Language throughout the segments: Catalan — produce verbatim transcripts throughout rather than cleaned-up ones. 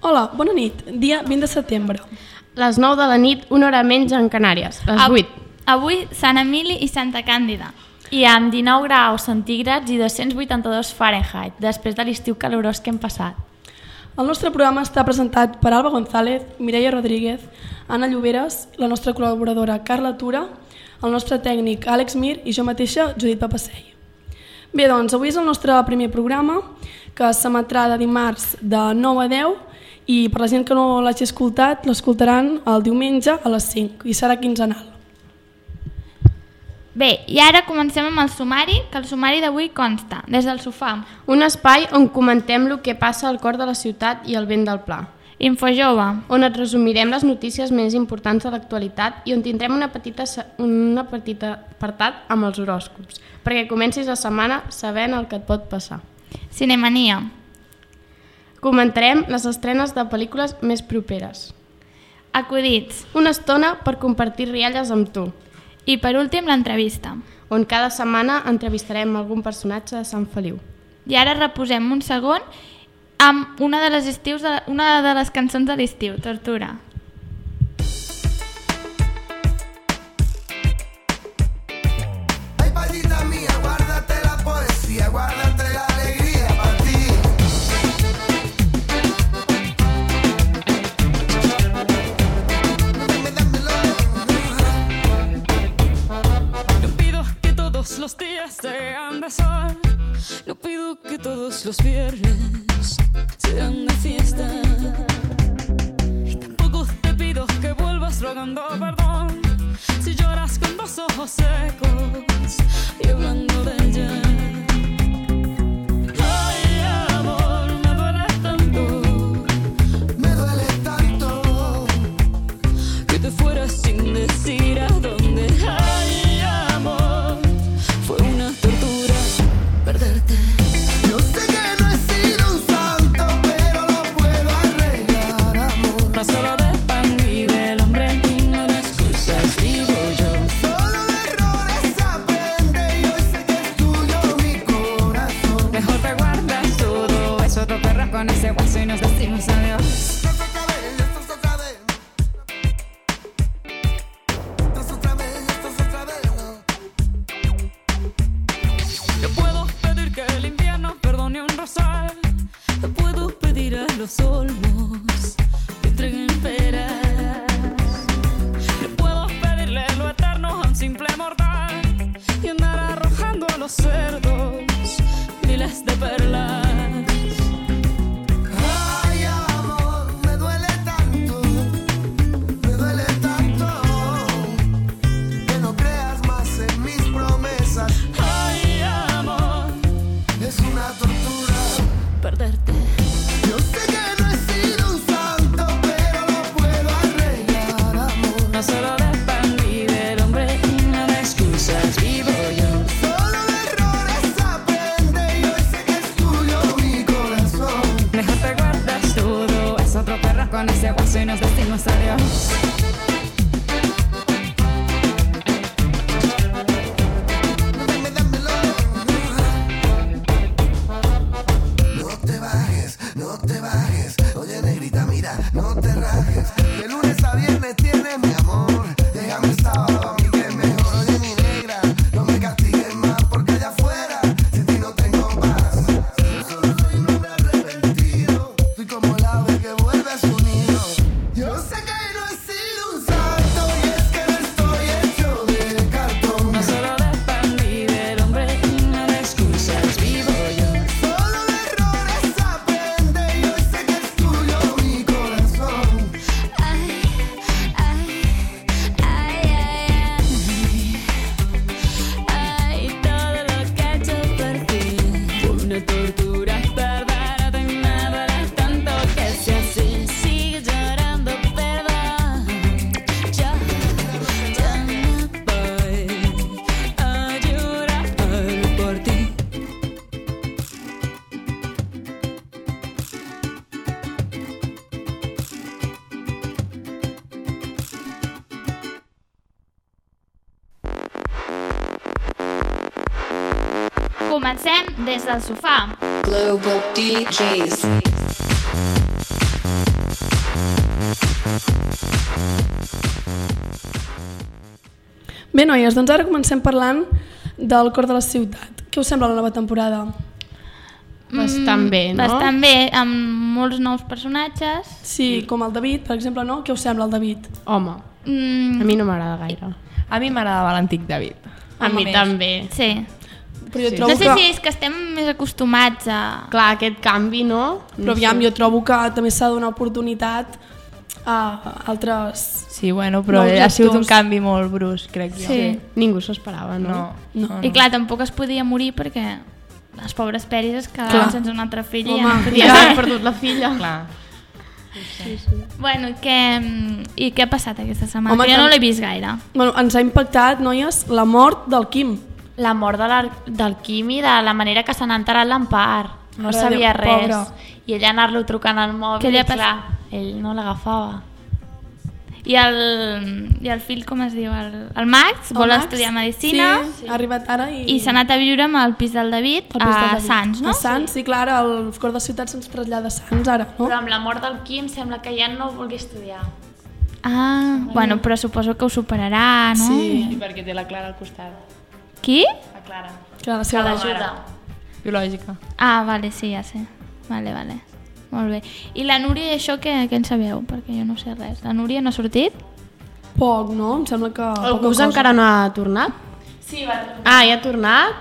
Hola, bona nit. Dia vint de setembre. Les nou de la nit, una hora menys en Canàries, les vuit. Avui Sant Emili i Santa Càndida. I amb dinou graus centígrads i dos-cents vuitanta-dos Fahrenheit, després de l'estiu calorós que hem passat. El nostre programa està presentat per Alba González, Mireia Rodríguez, Anna Lloberes, la nostra col·laboradora Carla Tura, el nostre tècnic Àlex Mir i jo mateixa, Judit Papasei. Bé, doncs, avui és el nostre primer programa, que s'emetrà de dimarts de nou a deu i per la gent que no l'hagi escoltat, l'escoltaran el diumenge a les cinc i serà quinzenal. Bé, i ara comencem amb el sumari, que el sumari d'avui consta, des del sofà. Un espai on comentem el que passa al cor de la ciutat i al vent del pla. Infojove, on et resumirem les notícies més importants de l'actualitat i on tindrem una petita, una petita apartat amb els horòscops, perquè comencis la setmana sabent el que et pot passar. Cinemania. Comentarem les estrenes de pel·lícules més properes. Acudits. Una estona per compartir rialles amb tu. I per últim, l'entrevista, on cada setmana entrevistarem algun personatge de Sant Feliu. I ara reposem un segon amb una de les, estius de, una de les cançons de l'estiu, Tortura. Ay, payita mía, guárdate la poesía, guárdate la alegría para ti. Dame, dámelo. No pido que todos los días sean de sol, no pido que todos los viernes sean de fiesta, y tampoco te pido que vuelvas rogando perdón si lloras con los ojos secos y hablando de ella. Ay, amor, me duele tanto, Me duele tanto que te fueras sin decir a dónde. Ay, amor, fue una tortura perderte. Yo sé que no he sido un santo, pero lo puedo arreglar, amor. No solo de pan vive el hombre, y no de excusas vivo yo. Solo de errores aprende y hoy sé que es tuyo mi corazón. Mejor te guardas todo eso, te perras con ese hueso y nos decimos adiós. Tras otra vez, esto es otra vez. Tras otra vez, esto es otra vez. Yo puedo pedir que el invierno perdone un rosal, te puedo pedir a los olmos que entreguen peras. Yo puedo pedirle lo eterno a un simple mortal y andar arrojando a los cerdos miles de perlas. Ay, amor, me duele tanto, me duele tanto que no creas más en mis promesas. Ay, amor, Es una tortura. perderte. Yo sé que no he sido un santo, pero lo puedo arreglar, amor. No solo de pan vive el hombre, y no de excusas vivo yo. Solo de errores aprende y hoy sé que es tuyo mi corazón. Mejor te guardas todo, es otro perro con ese hueso y nos decimos adiós. Dame, dámelo. No te bajes, no te bajes. Oye, negrita, mira, no te rajes. De lunes a viernes tienes mi amor. Déjame el sábado a mí que es mejor. Oye, mi negra, no me castigues más porque allá afuera sin ti no tengo paz. Yo solo soy un hombre arrepentido. Soy como el ave que vuelve a su nido. Yo sé que no he sido un santo y es que no estoy hecho de cartón. No solo de pan vive el hombre, y no de excusas vivo yo. Solo de errores aprende y hoy sé que es tuyo mi corazón. Ay, ay, ay, ay, ay, todo lo que he hecho por ti fue una tortura perderte, y me duele tanto que sea así, sigue llorando perdón. Yo, yo no voy a llorar por ti. Comencem des del sofà. Global D Js. Bé, noies, doncs ara comencem parlant del Cor de la Ciutat. Què us sembla la nova temporada? Bastant bé, no? Bastant bé, amb molts nous personatges. Sí, com el David, per exemple, no? Què us sembla el David? Home, Mm, a mi no m'agrada gaire. A mi m'agradava l'antic David. A mi més. també. sí. Però jo Sí. trobo No sé que... si és que estem més acostumats a... Clar, aquest canvi, no? Però aviam, jo trobo que també s'ha de donar oportunitat a altres... Sí, bueno, però Nous ha sigut un actors. canvi molt brusc, crec jo. Sí. Ningú s'ho esperava, no? No, No. no, I no. clar, tampoc es podia morir perquè les pobres Peris es quedaven Clar. sense un altre fill i Home, ja no I podien... ara han perdut la filla. Clar. Bueno, i què, i què ha passat aquesta setmana? Home, Que jo no tant- l'he vist gaire. Bueno, ens ha impactat, noies, la mort del Quim. La mort de la, del Quim i de la manera que se n'ha enterat l'Empar. No Mare de sabia Déu, res. pobre. I ella anar-lo trucant al mòbil Què li ha i clar, ell no l'agafava. I el, I el fill, com es diu? El, el Max El vol Max? estudiar Medicina Sí, ha arribat ara i... i s'ha anat a viure amb el pis del David al pis del a David. Sants, no? A Sants, sí, clar, ara el Cor de la Ciutat se'ns trasllada a Sants ara, no? Però amb la mort del Quim sembla que ja no vulgui estudiar. Ah, bueno, però suposo que ho superarà, no? Sí. I perquè té la Clara al costat. Qui? La Clara. Clar, la Que seva l'ajuda. Biològica. Ah, vale, sí, ja sé. Vale, vale. Molt bé. I la Núria, això què, què en sabeu? Perquè jo no sé res. La Núria no ha sortit? Poc, no? Em sembla que... El poca Gus cosa. encara no ha tornat? Sí, va tornar. Ah, ja ha tornat?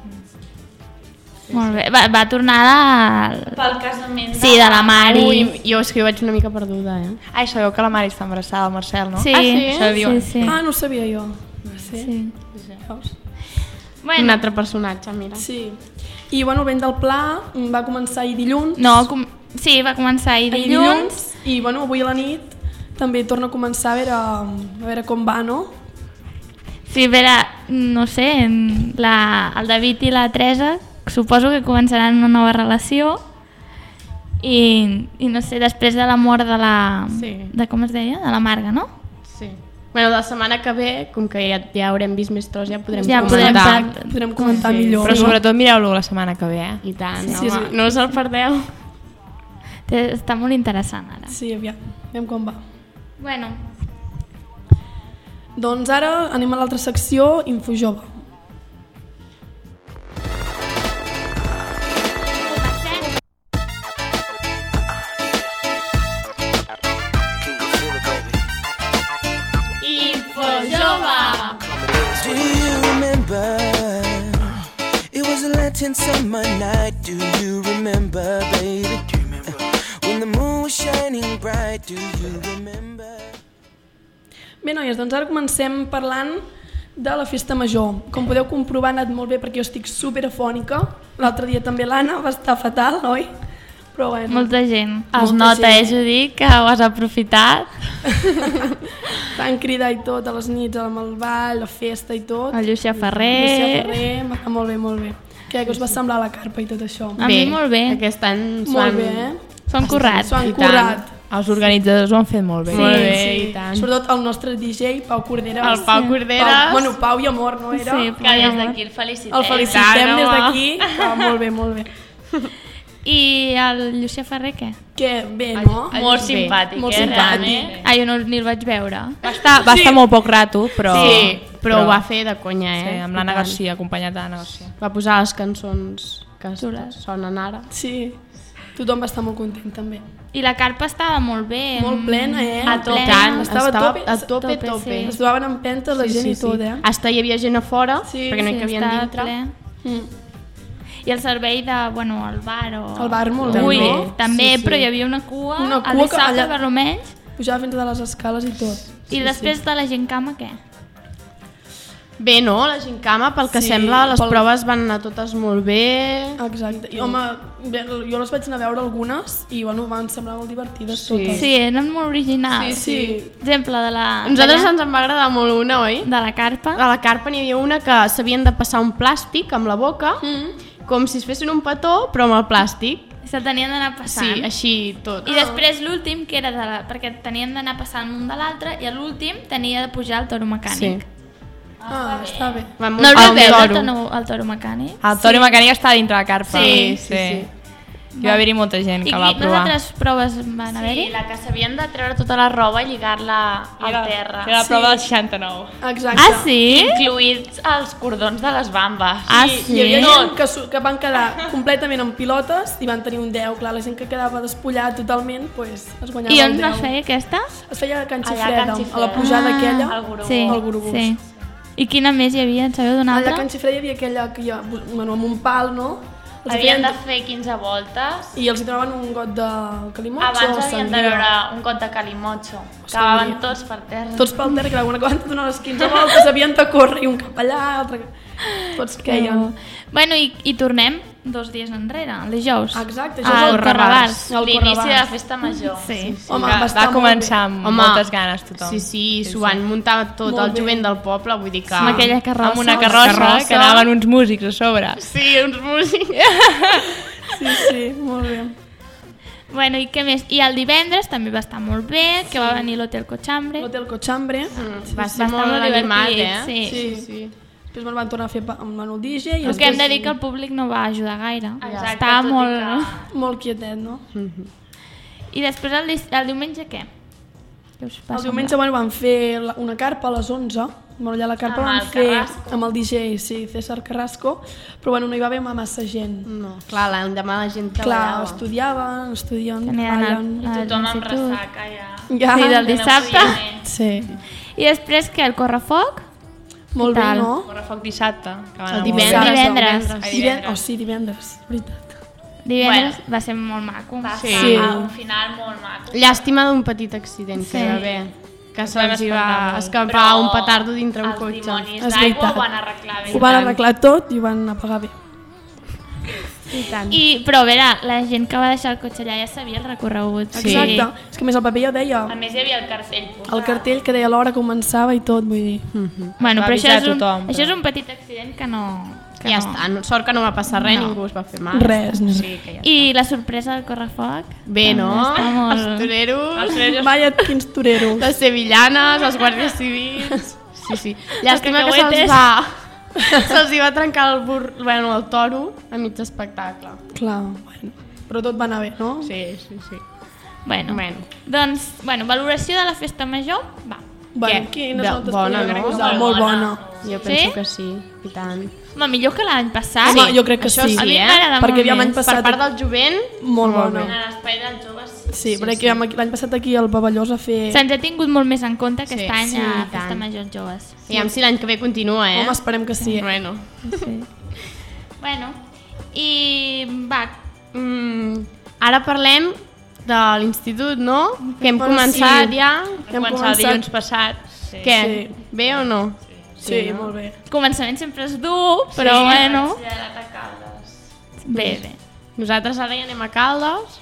Molt bé. Va, va tornar de... Pel casament Sí, de la Mari. Ui, jo és que jo vaig una mica perduda, eh? Ai, sabeu que la Mari està embarassada, el Marcel, no? Sí, Ah, sí? Això diuen. sí, sí. Ah, no ho sabia jo. Sí. sí. Veus? Un Bueno, altre personatge, mira. Sí. I bueno, el vent del Pla va començar ahir dilluns. no, com... sí, va començar ahir ahir dilluns. I bueno, avui a la nit també torna a començar a veure, a veure com va, no? Sí, a veure, no sé, la, el David i la Teresa suposo que començaran una nova relació i, i no sé, després de la mort de la... Sí. de com es deia? De la Marga, no? Sí. Bueno, la setmana que ve, com que ja, ja haurem vist més tros, ja podrem Ja podrem comentar. par- Podrem comentar Sí, millor. Però no? sobretot mireu-lo la setmana que ve, eh? I tant, Sí, sí, sí, home, sí. no us el perdeu. Té- Està molt interessant ara. Sí, aviam, aviam com va. Bueno, Doncs ara anem a l'altra secció, Infojove. Do you remember? It was a Latin summer night. Do you remember, baby? Do you remember? When the moon was shining bright. Do you remember? Bé, noies, doncs ara comencem parlant de la festa major. Com podeu comprovar, ha anat molt bé perquè jo estic super afònica. L'altre dia també l'Anna va estar fatal, oi? Però bueno, molta gent. Es Molta nota, gent. eh, Judit, que ho has aprofitat. van cridar i tot a les nits amb el ball, la festa i tot. El Llucia Ferrer. Llucia Ferrer, va estar molt bé, molt bé. Què que us va semblar la carpa i tot això? A mi molt bé. Aquest any s'ho Molt han... bé, eh? S'han currat. S'ho han I tant. currat. Els organitzadors ho han fet molt bé. Sí, Molt bé, Sí, i tant. sobretot el nostre D J, Pau Corderes. El Pau Corderes. Pau, bueno, Pau i Amor, no era? Sí, Que des d'aquí el felicitem. El felicitem tant, des home. d'aquí. Ah, molt bé, molt bé. I el Llucia Ferrer, què? Que bé, no? Molt bé, simpàtic, molt eh, simpàtic. realment. Ah, jo no, ni el vaig veure. Va estar, va estar molt poc rato, però... Sí, però, ho va fer de conya, eh? Sí, amb l'Anna I tant. Garcia, acompanyat de l'Anna Garcia. Va posar les cançons que Xules. sonen ara. Sí, tothom va estar molt content també. I la carpa estava molt bé. Molt plena, eh? A I tope. tant, Estava a estava tope, a tope, tope, tope. sí. Es trobaven en pentes la gent i tot, eh? Hasta hi havia gent a fora, Sí, perquè no hi Sí, cabien estava dintre. ple. Mm. I el servei de, bueno, el bar o... El bar molt bé, Ui, no? també, Sí, sí. però hi havia una cua, Una el cua que dissabte allà- per almenys. Pujava fins a les escales i tot. I després de la gent cama, què? Bé, no? La gincama, pel que Sí, sembla, les pel- proves van anar totes molt bé. Exacte. I, home, bé, jo les vaig anar a veure algunes i bueno, van semblar molt divertides Sí. totes. Sí, eren molt originals. Sí. Exemple de la... A nosaltres d'allà, ens en va agradar molt una, oi? de la carpa. A la carpa n'hi havia una que s'havien de passar un plàstic amb la boca, Mm. com si es fessin un petó, però amb el plàstic. Se tenien d'anar passant. Sí, així tot. I després l'últim, que era de la... perquè tenien d'anar passant un de l'altre, i l'últim tenia de pujar al toro mecànic. Sí. Ah, està bé. Van No el muntar vau un veure, el toro. toro, el toro mecànic? El Tori Mecànic està dintre la carpa. Sí, sí, sí. Hi va haver-hi molta gent que I va quines provar. altres proves van Sí, haver-hi? la que s'havien de treure tota la roba i lligar-la al Era- terra. Era la prova del seixanta-nou. Exacte. Ah, sí? Incluïts els cordons de les bambes. Ah, I sí? hi havia gent que, su- que van quedar completament en pilotes i van tenir un deu. Clar, la gent que quedava despullat totalment pues, es guanyava I on el deu. es feia aquesta? Es feia a Can Allà a Xifreda, Can a Xifreda. la pujada Ah, aquella. Al Gorobús. Sí, Al Gorobús. sí. I quina més hi havia? En sabeu d'una Allà a altra? Can Xifreda hi havia aquella que hi ha, bueno, amb un pal, no? Els Havien de feien- fer quinze voltes. I els hi donaven un got de calimotxo o Abans havien de sangria. veure un got de calimotxo. Sangria. Acabaven tots per terra. Tots pel terra, que quan van donar les quinze voltes havien de córrer i un cap allà, altre... Tots queien. Bueno, i, i tornem dos dies enrere, el dijous. Exacte, això és al el Correbars. Al L'inici de la Correbars. festa major. Sí. Home, Va, va estar va molt començar bé. amb Home, moltes ganes tothom. Sí, sí, s'ho van muntar tot Molt el bé. jovent del poble, vull dir que... Amb aquella carrossa. Amb una carrossa, carrossa. que anaven uns músics a sobre. Sí, uns músics. Sí, sí, molt bé. Bueno, i què més? I el divendres també va estar molt bé, que va venir l'Hotel Cochambre. L'Hotel Cochambre. Mm, va va ser estar molt molt animat, divertit, eh? sí. Sí, sí. Després me'l van tornar a fer pa- amb el D J i El que hem de després dir que el públic no va ajudar gaire. Exacte, Estava tot i molt... molt quietet, no? I després el, dis- el diumenge què? Què us va El diumenge bueno, van fer la- una carpa a les onze. Bueno, allà la carpa Amb la van el fer Carrasco. amb el D J, sí, César Carrasco, però bueno, no hi va haver massa gent. No, clar, l'endemà la gent Clar, treballava. estudiaven, estudien, Tenia d'anar treballen. al- Tothom amb l'institut. ressaca ja. Ja, Sí, del Que no dissabte. podia més. sí. I després què? El correfoc? Molt bé, tal? no? Correfoc dissabte. Que van El anar divendres. molt bé. Divendres. Ai, Divendres. Oh, sí, divendres, veritat. Divendres va ser molt maco. Va Sí. ser Sí. un final molt maco. Llàstima d'un petit accident que Sí. hi va haver. Que vam se'ls hi va espantar molt. escapar un petardo dintre un els cotxe. dimonis És d'aigua veritat. ho van arreglar bé. Ho van arreglar tot i ho van apagar bé. I tant. I, però a veure, la gent que va deixar el cotxe allà ja sabia el recorregut. Sí. Exacte. És que a més el paper ja deia A més hi havia el cartell posat. el cartell que deia l'hora començava i tot, vull dir. Bueno, Va però això avisar és, un, tothom, això és però- un petit accident que no... Que Ja no. està, no- sort que no va passar res, No. ningú es va fer mal. Res, no. Sí, que ja I la sorpresa del correfoc? Bé, no? També està molt- Els toreros, Vaya, quins toreros. les sevillanes, els guàrdies civils... Sí, sí. Llàstima que se'ls cacahuetes. va... Se'ls hi va trencar el, bur... bueno, el toro a mig espectacle. Clar, bueno. Però tot va anar bé, no? Sí, sí, sí. Bueno, Bueno. doncs, bueno, valoració de la festa major, va. Bueno, Què? quines De- notes bona, podríem no? posar? Molt bona. Jo penso Sí? que sí, i tant. Home, millor que l'any passat. Home, jo crec que això sí. sí, A mi eh? m'agrada Perquè molt aviam l'any més. passat... Per part del jovent, Molt bona. en l'espai dels joves... Sí, sí perquè sí. l'any passat aquí al Pavelló es va fer... Se'ns ha tingut molt més en compte aquest Sí, any sí, a i Festa tant. Major Joves. Aviam si l'any que ve continua, eh? Home, esperem que sí. Bueno. Sí. Bueno, i va, Mm, ara parlem de l'institut, no? Que hem Bueno, començat sí. ja. Hem Començar el començat- dilluns passat. Sí. Què? Sí. Bé o no? Sí, sí, molt bé. començament sempre és dur, però bueno, Batxillerat a Caldes. bé, bé. Nosaltres ara ja anem a Caldes.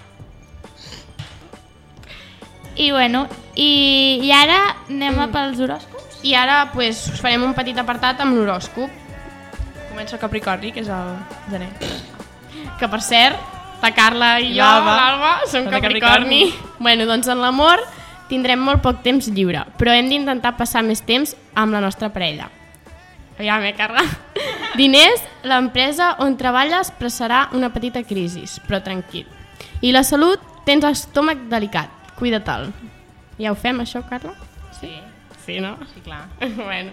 I bueno, i, i ara anem a pels horòscops? I ara pues, us farem un petit apartat amb l'horòscop. Comença el Capricorni, que és el gener. Que per cert, la Carla i jo, L'Alba. l'Alba, som Som de Capricorni. Capricorni. Bueno, doncs en l'amor tindrem molt poc temps lliure, però hem d'intentar passar més temps amb la nostra parella. Aviam, eh, Carla? Diners, l'empresa on treballes passarà una petita crisi, però tranquil. I la salut, tens l'estómac delicat, cuida-te'l. Ja ho fem, això, Carla? Sí. Sí, no? Sí, clar. Bueno.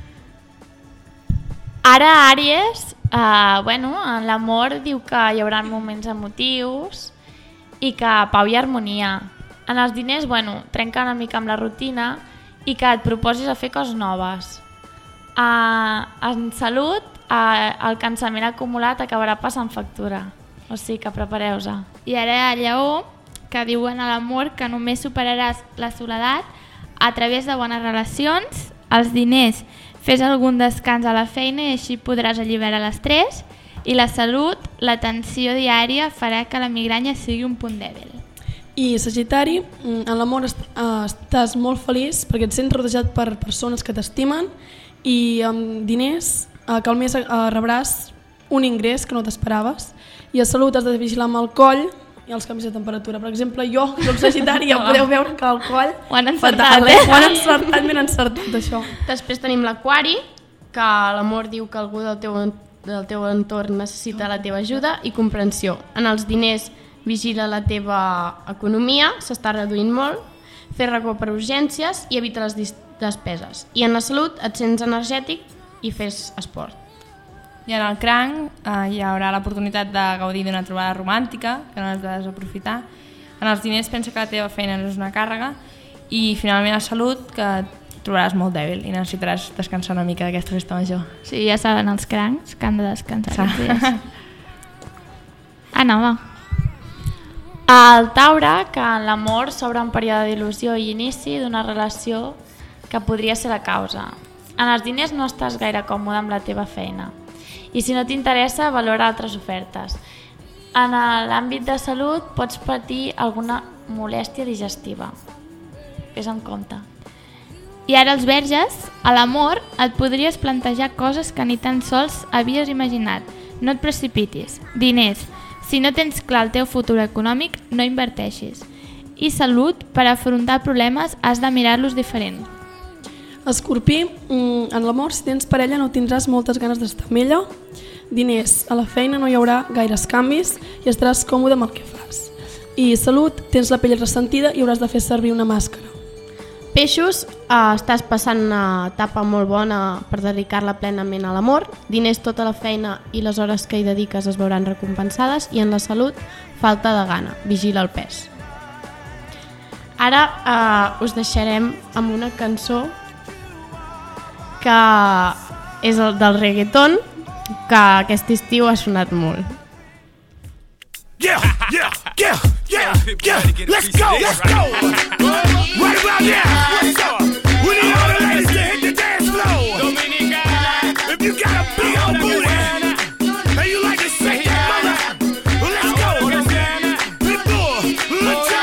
Ara, Àries, uh, bueno, en l'amor diu que hi haurà moments emotius i que pau i harmonia. En els diners, bueno, trenca una mica amb la rutina i que et proposis a fer coses noves. Uh, en salut, uh, el cansament acumulat acabarà passant factura. O sigui que prepareu-se. I ara Lleó, que diuen a l'amor que només superaràs la soledat a través de bones relacions, els diners, fes algun descans a la feina i així podràs alliberar l'estrès, i la salut, la tensió diària farà que la migranya sigui un punt dèbil. I Sagitari, mm, en l'amor est eh, estàs molt feliç perquè et sents rodejat per persones que t'estimen i amb diners eh, que al mes eh, rebràs un ingrés que no t'esperaves, i a salut has de vigilar amb el coll i els canvis de temperatura. Per exemple, jo, soc Sagitari, ja podeu veure que el coll... Ho han encertat, fatal, eh? Ho han encertat, ben encertat, això. Després tenim l'Aquari, que l'amor diu que algú del teu, del teu entorn necessita la teva ajuda i comprensió. En els diners, vigila la teva economia, s'està reduint molt, fer racó per urgències i evita les despeses. I en la salut et sents energètic i fes esport. I en el cranc eh, hi haurà l'oportunitat de gaudir d'una trobada romàntica, que no has de desaprofitar. En els diners pensa que la teva feina no és una càrrega. I finalment la salut, que et trobaràs molt dèbil i necessitaràs descansar una mica d'aquesta festa major. Sí, ja saben els crancs que han de descansar aquests dies. Anna, va. El Taure, que en l'amor s'obre un període d'il·lusió i inici d'una relació que podria ser la causa. En els diners no estàs gaire còmode amb la teva feina i si no t'interessa, valora altres ofertes. En l'àmbit de salut pots patir alguna molèstia digestiva. Ves en compte. I ara els verges, a l'amor et podries plantejar coses que ni tan sols havies imaginat. No et precipitis. Diners. Si no tens clar el teu futur econòmic, no inverteixis. I salut, per afrontar problemes has de mirar-los diferent. Escorpí, en l'amor, si tens parella no tindràs moltes ganes d'estar amb ella. Diners, a la feina no hi haurà gaires canvis i estaràs còmode amb el que fas. I salut, tens la pell ressentida i hauràs de fer servir una màscara. Peixos, eh, estàs passant una etapa molt bona per dedicar-la plenament a l'amor. Diners, tota la feina i les hores que hi dediques es veuran recompensades. I en la salut, falta de gana. Vigila el pes. Ara eh, us deixarem amb una cançó que és el del reggaeton, que aquest estiu ha sonat molt. Yeah, yeah, yeah, yeah, yeah, let's go, let's go. Right about now, what's up? We need all the ladies to hit the dance floor. Dominicana, if you got a big old booty and you like to shake that mother, well, let's go. Pitbull, let's go.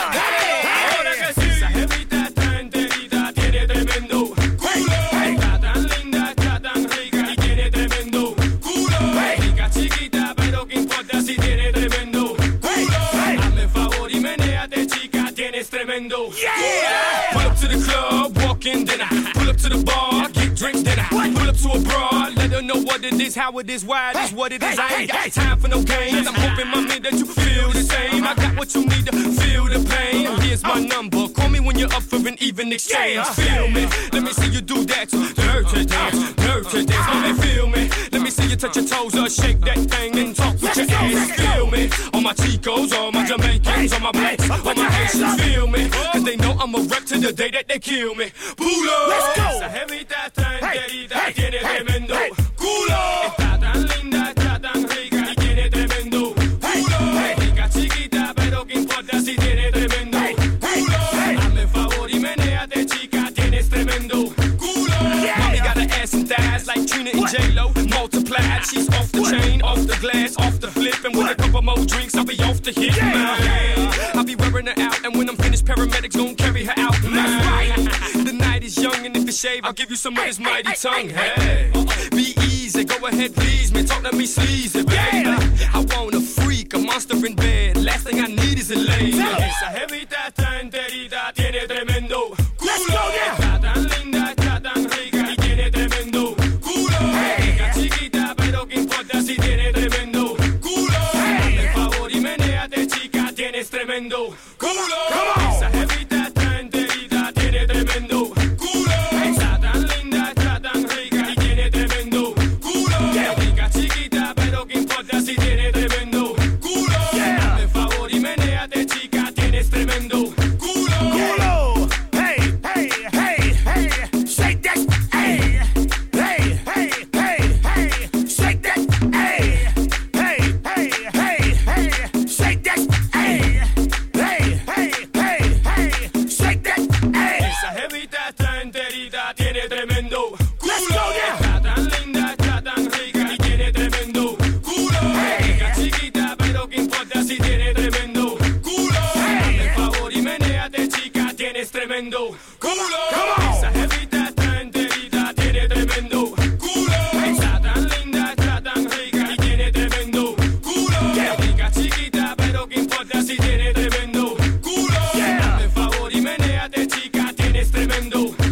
Ahora que sí, esa jevita está enterita, tiene tremendo culo. Está tan linda, está tan rica y tiene tremendo culo. Rica chiquita, pero qué importa si tiene tremendo culo. Hazme favor y menéate, chica, tienes tremendo. Yeah! Pull up to the club, walk in, then I pull up to the bar, get drinks, then I pull up to a broad, let her know what it is, how it is, why it is, what it is. I ain't got time for no games. I'm hoping, mommy, that you feel the same. I got what you need to feel the pain. Here's my number. Call me when you're up for an even exchange. Feel me? Let me see you do that. Dirty dance, dirty dance. Let me feel me. Let me see you touch your toes or shake that thing and talk with your ass. Feel me? All my Chicos, all my Jamaicans, all my blacks, all my Haitians. Feel me? Cause they know I'm a rep to the day that they kill me. Pulo. Let's go. Esa jevita está enterita, tiene tremendo culo. Está tan linda, está tan rica y tiene tremendo culo. Rica chiquita, pero qué importa si tiene tremendo culo. Hazme favor y menéate, chica, tienes tremendo culo. Mommy got an ass and thighs like Trina and J-Lo, multiplied. She's off the chain, off the glass, off the flip, and with a couple more drinks, I'll be off the hit. I'll be wearing her out, and when I'm finished, paramedics gon' carry her out. That's right. The night is young, and if you shave, I'll give you some of this mighty tongue. Hey, be easy, go ahead, please, man, talk to me sleazy, baby. I want a freak, a monster in bed. Last thing I need is a lady. Esa jevita está enterita, tiene tremendo culo. Está tan linda, está tan rica y tiene tremendo culo. Rica chiquita, pero qué importa si tiene tremendo culo. Hazme favor y menéate, chica, tienes tremendo culo. Esa jevita está enterita, tiene tremendo culo. Está tan linda, está tan rica y tiene tremendo culo. Rica chiquita, pero qué importa si tiene tremendo culo. Hazme favor y menéate, chica, tienes tremendo culo. Culo. Hey, hey, hey, hey, shake that. Hey, hey, hey, hey, hey, shake that. Hey, hey, hey, hey, hey, shake that. Hey, hey, hey, hey, hey, shake that. Hey. Esa jevita está enterita, tiene tremendo culo. Está tan linda, está tan rica y tiene tremendo culo. Rica chiquita, pero qué importa si tiene tremendo culo. Hazme favor y menéate, chica, tienes tremendo culo. Esa jevita está enterita, tiene tremendo culo. Está tan linda, está tan rica y tiene tremendo culo. Rica chiquita, pero qué importa si tiene tremendo culo. Hazme favor y menéate, chica, tienes tremendo culo.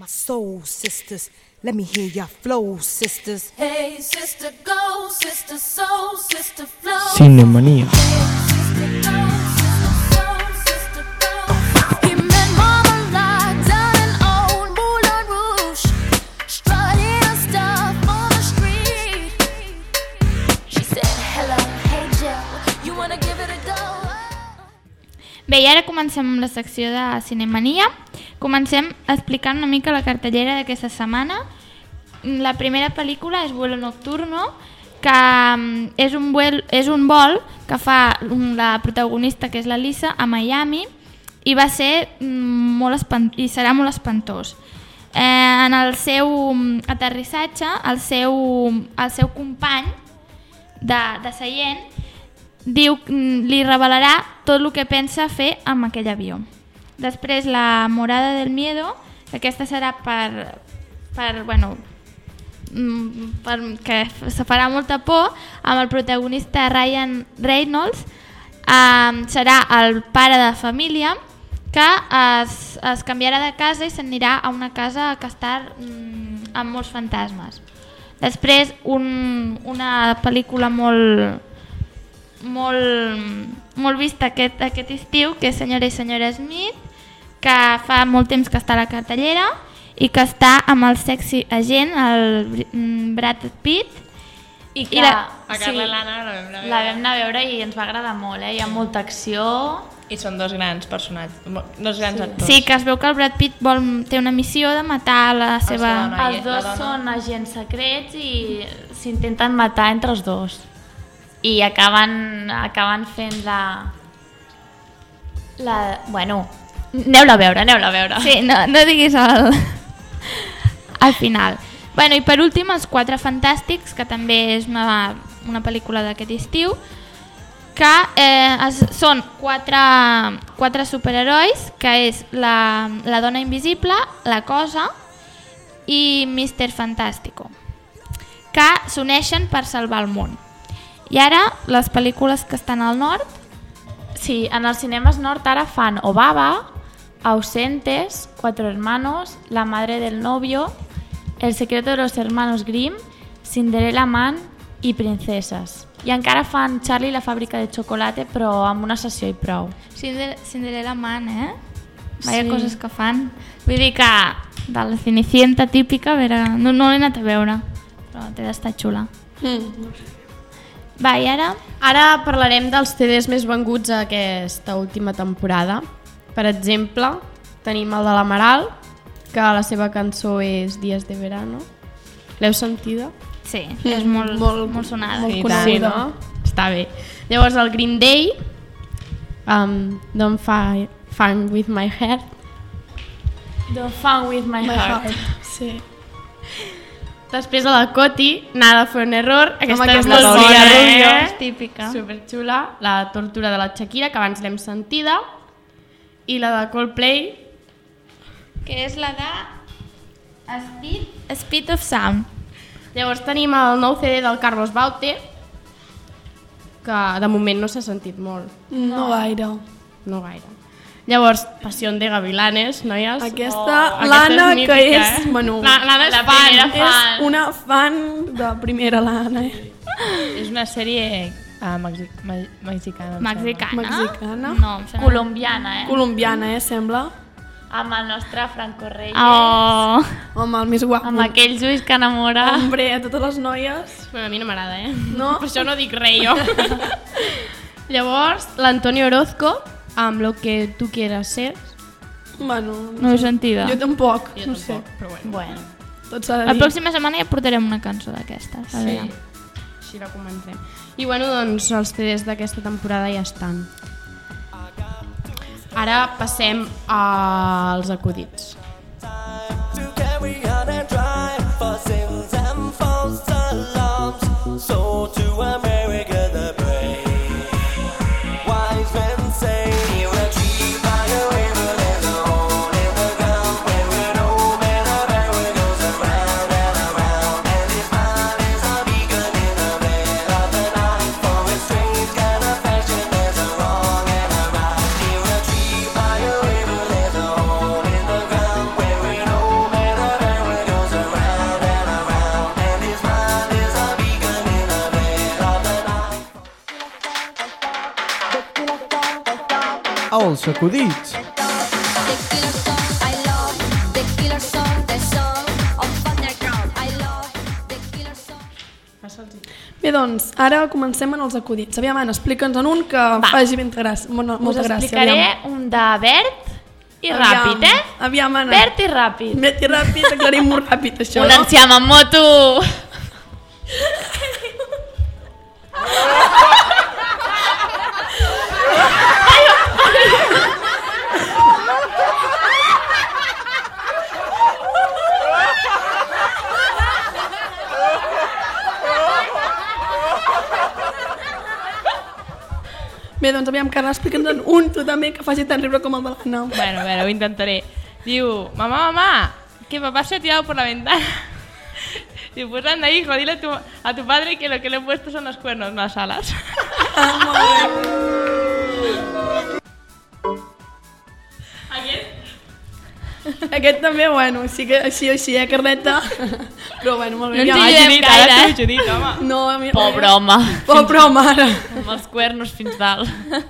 soul, sisters. Let me hear your flow, sisters. Hey, sister, go, sister, soul, sister, flow. Cinemanía. Bé, i ara comencem amb la secció de Cinemania. Comencem explicant una mica la cartellera d'aquesta setmana. La primera pel·lícula és Vuelo Nocturno, que és un, vuel, és un vol que fa la protagonista, que és la Lisa, a Miami, i va ser molt espant i serà molt espantós. Eh, en el seu aterrissatge, el seu, el seu company de, de seient diu, li revelarà tot el que pensa fer amb aquell avió. Després, La Morada del Miedo, que aquesta serà per, per, bueno, per, que se farà molta por, amb el protagonista Ryan Reynolds. Eh, serà el pare de família que es, es canviarà de casa i s'anirà a una casa que està mm, amb molts fantasmes. Després, un, una pel·lícula molt... molt, molt vista aquest, aquest estiu, que és Senyora i senyora Smith, que fa molt temps que està a la cartellera i que està amb el sexy agent, el Brad Pitt. I que I la, A Carla sí, Lana la vam anar a veure. La vam anar a veure i ens va agradar molt, eh? Hi ha molta acció. I són dos grans personatges, dos grans sí. actors. Sí, que es veu que el Brad Pitt vol, té una missió de matar la seva... Els dos són agents secrets i s'intenten matar entre els dos. I acaben, acaben fent la... la... Bueno, aneu-la a veure, aneu-la a veure. Sí, no, no diguis el... al final. Bueno, i per últim, Els Quatre Fantàstics, que també és una, una pel·lícula d'aquest estiu, que eh, es, són quatre, quatre superherois, que és la, la Dona Invisible, la Cosa i míster Fantástico, que s'uneixen per salvar el món. I ara, les pel·lícules que estan al nord. Sí, en els cinemes nord ara fan Obaba, Ausentes, Cuatro Hermanos, La Madre del Novio, El Secreto de los Hermanos Grimm, Cinderella Man i Princeses. I encara fan Charlie la fàbrica de xocolate, però amb una sessió i prou. Cinder Cinderella Man, eh? Vaya Sí. coses que fan. Vull dir que de la Cenicienta típica, a veure, no, no l'he anat a veure, però té d'estar xula. Mm, no sé. Va, i ara? Ara parlarem dels C Ds més venguts aquesta última temporada. Per exemple, tenim el de l'Amaral, que la seva cançó és Días de Verano. L'heu sentida? Sí, és molt, molt, molt sonada. Molt coneguda. No? Està bé. Llavors el Green Day, um, Don't Fight Fun With My Heart. Don't Fun With My, My Heart. heart. Sí. Després a la Coti, Nada fue un error. Aquesta Home, és aquesta la sí, Paulina eh? Rubio. És típica. Superxula. La Tortura de la Shakira, que abans l'hem sentida. I la de Coldplay, Que és la de Speed, Speed of Sound. Llavors tenim el nou C D del Carlos Baute, que de moment no s'ha sentit molt. No gaire. No gaire. Llavors, Pasión de Gavilanes, noies. Aquesta, Oh, l'Anna, aquesta és mítica, que és... eh? Bueno, La- L'Anna és la fan. primera És- fan. és una fan de primera, l'Anna. Eh? És una sèrie uh, mexi me mexicana. em Mexicana. Mexicana. No, em sembla. Colombiana, eh? Colombiana, eh, sembla. Amb el nostre Franco Reyes. Oh, Home, el més guapo. Amb aquells ulls que enamora. Hombre, a totes les noies. Bueno, a mi no m'agrada, eh? No? Per això no dic res, jo. Llavors, l'Antonio Orozco, amb Lo que tu quieras ser. Bueno, no he sentida. jo tampoc, Jo no tampoc, sé. però bueno. Bueno. Tot s'ha de La dir. pròxima setmana ja portarem una cançó d'aquestes. a Sí, veure. així la comencem. I bueno, doncs els C Ds d'aquesta temporada ja estan. Ara passem als acudits. To carry on and drive for sins and false alarms. So to America the brave. Wise men say you are cheap by a river. There's a hole in the ground where an old man of error goes around and around. And his mind is a beacon in the dead of the night. For a strange kind of fashion, there's a wrong and a right. You are cheap by a river. There's a hole in the ground els acudits. Bé, doncs, ara comencem en els acudits. Aviam, Anna, explica'ns en un que Va. faci ben gràcia, molta, molta Us gràcia. explicaré Aviam. un de verd i Aviam, ràpid, eh? Aviam, Anna. Verd i ràpid. Verd i ràpid, aclarim molt ràpid, això, Un no? enciam amb moto. Bé, doncs aviam, Carla, explica'ns en un, tu també, que faci tan riure com el de l'Anna. Bueno, a ver, lo intentaré. Digo, mamá, mamá, que papá se ha tirado por la ventana. Digo, pues anda, hijo, dile a tu, a tu padre que lo que le he puesto son los cuernos, no las alas. Ah, molt bé. Aquest? Aquest també, bueno, sí que així, així, eh, Carleta? Però bueno, molt bé. No ens aviam. hi lluem gaire, eh? Judit, home. No, a mi... Pobre home. Pobre home, ara. Amb els cuernos fins dalt.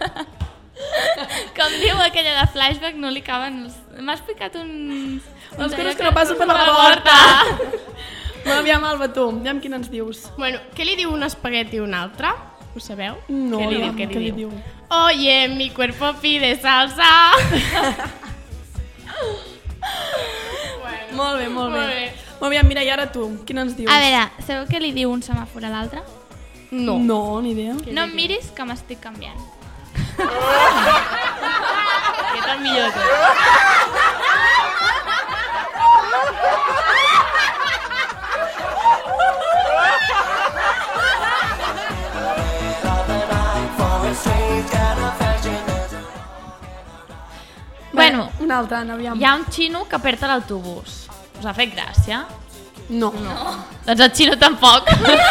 Com diu aquella de flashback, no li caben els... M'ha explicat uns... Les coses que no passen per la porta. Bueno, aviam, Alba, tu, aviam quin ens dius. Bueno, què li diu un espagueti a un altre? Ho sabeu? No, què li aviam, diu? Què li diu? diu? Oye, mi cuerpo pide salsa. Molt bé, molt bé. Molt bé. Molt bé, mira, i ara tu, quin ens dius? A veure, sabeu què li diu un semàfor a l'altre? No. No, ni idea. No em miris que m'estic canviant. Què tal millor de tot? Bueno, un altre, Anna, aviam. hi ha un xino que perd a l'autobús. Us ha fet gràcia? No. No. Doncs el xino tampoc.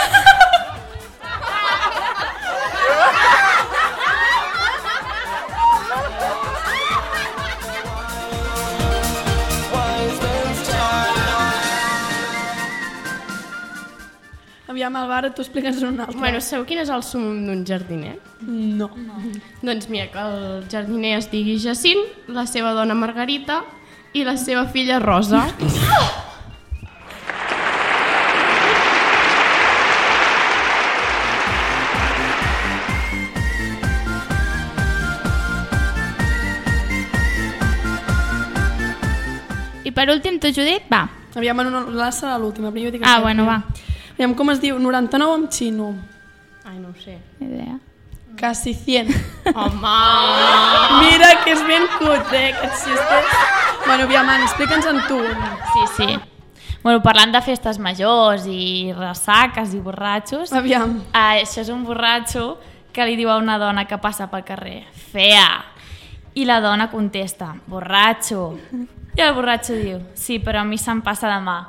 Aviam, Alba, ara tu explica'ns un altre. Bueno, sabeu quin és el súmum d'un jardiner? No. Doncs mira, que el jardiner es digui Jacint, la seva dona Margarita i la seva filla Rosa. I per últim, tu, Judit, va. Aviam, no, no, la serà l'última, però jo dic Ah, aquesta, bueno, aviam. va. Aviam, com es diu? noranta-nou en xino. Ai, no ho sé. Ni idea. Casi cien. Home! Mira que és ben cut, eh, aquests xistes. Bueno, aviam, Anna, explica'ns en tu. Sí, sí. Bueno, parlant de festes majors i ressaques i borratxos, Aviam. eh, això és un borratxo que li diu a una dona que passa pel carrer, fea. I la dona contesta, borratxo. I el borratxo diu, sí, però a mi se'm passa demà.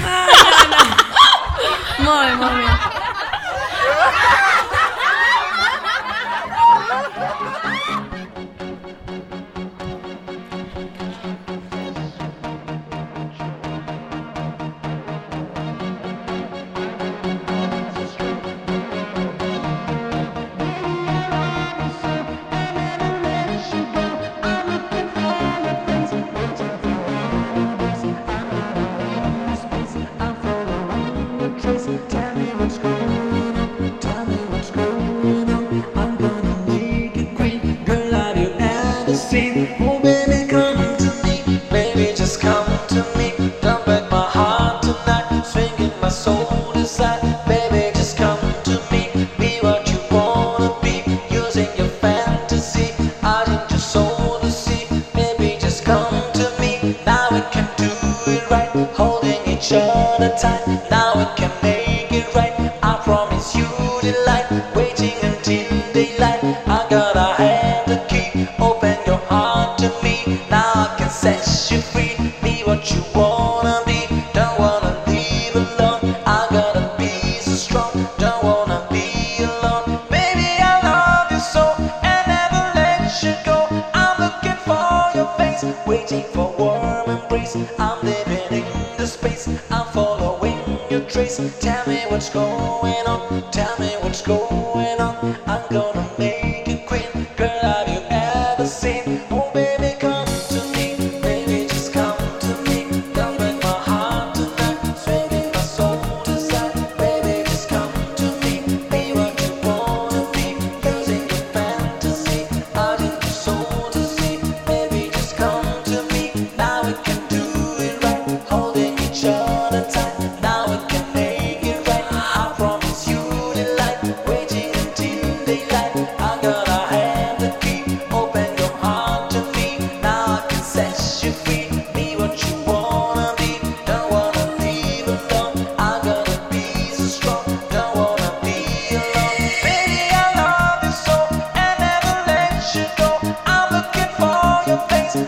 Molt bé, molt bé. Tell me what's going on, tell me what's going on. I'm gonna make it quick. Girl, have you ever seen? Oh baby, come to me, baby, just come to me. Don't break my heart tonight, swinging my soul aside. Baby, just come to me, be what you wanna be, using your fantasy, adding your soul to see. Baby, just come to me, now we can do it right, holding each other tight. Now we can make it right, I promise you delight, waiting until daylight. I got a hand to keep, open your heart to me. Now I can set you free, be what you wanna be, don't wanna leave alone. I gotta be so strong, don't wanna be alone. Baby, I love you so, and never let you go. I'm looking for your face, waiting for warm embrace. I'm living in the space, I'm following your trace. Tell me what's going on, tell me what's going on. I'm gonna make it quick. Girl, have you ever seen? Oh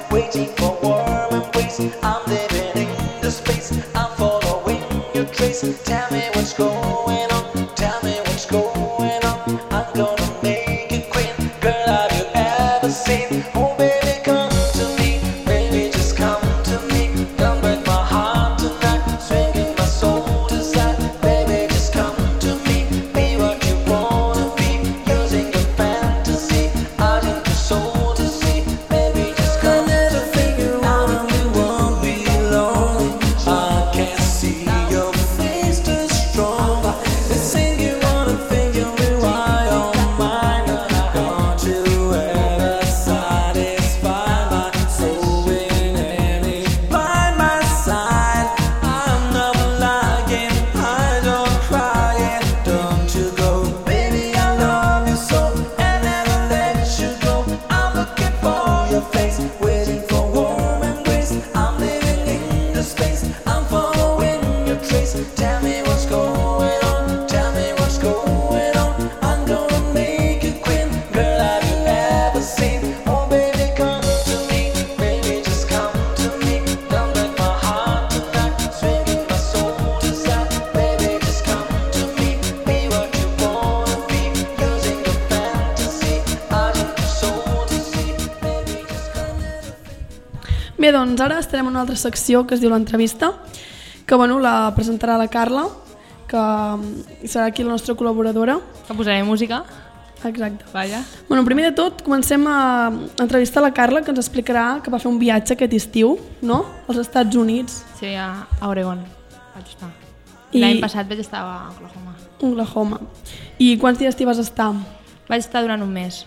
waiting for warm embrace. I'm living in the space, I'm following your trace. Tell me what's going on, tell me what's going on. I'm gonna make you queen, girl, have you ever seen? Oh baby, come to me, baby, just come to me. Don't break my heart tonight, swinging my soul to side. Baby, just come to me, be what you wanna be, using your fantasy, out in your soul to see. Baby, just come to me, out of you won't be lonely. I can't see your face too strong. It's in you wanna think you'll be wide on mine. Don't you ever satisfy my soul in any by my side. I'm not lying, I don't cry it. Don't you go, baby, I love you so, and never let you go. I'm looking for your face, waiting for warm embrace. I'm living in the space, I'm following your trace. Tell me what's going on, tell me what's going on. I'm gonna make you queen, girl, have you ever seen? Oh baby, come to me, baby, just come to me. Don't break my heart tonight, swinging my soul to side. Baby, just come to me, be what you wanna be, using your fantasy, out in your soul to see. Baby, just come to me. Bé, doncs ara estarem en una altra secció que es diu l'entrevista, que bueno, la presentarà la Carla, que mm, serà aquí la nostra col·laboradora. Que posaré música. Exacte. Vaja. Bueno, primer de tot, comencem a entrevistar la Carla, que ens explicarà que va fer un viatge aquest estiu, no?, als Estats Units. Sí, a a Oregon vaig estar. I- L'any passat vaig estar a Oklahoma. Oklahoma. I quants dies t'hi vas estar? Vaig estar durant un mes.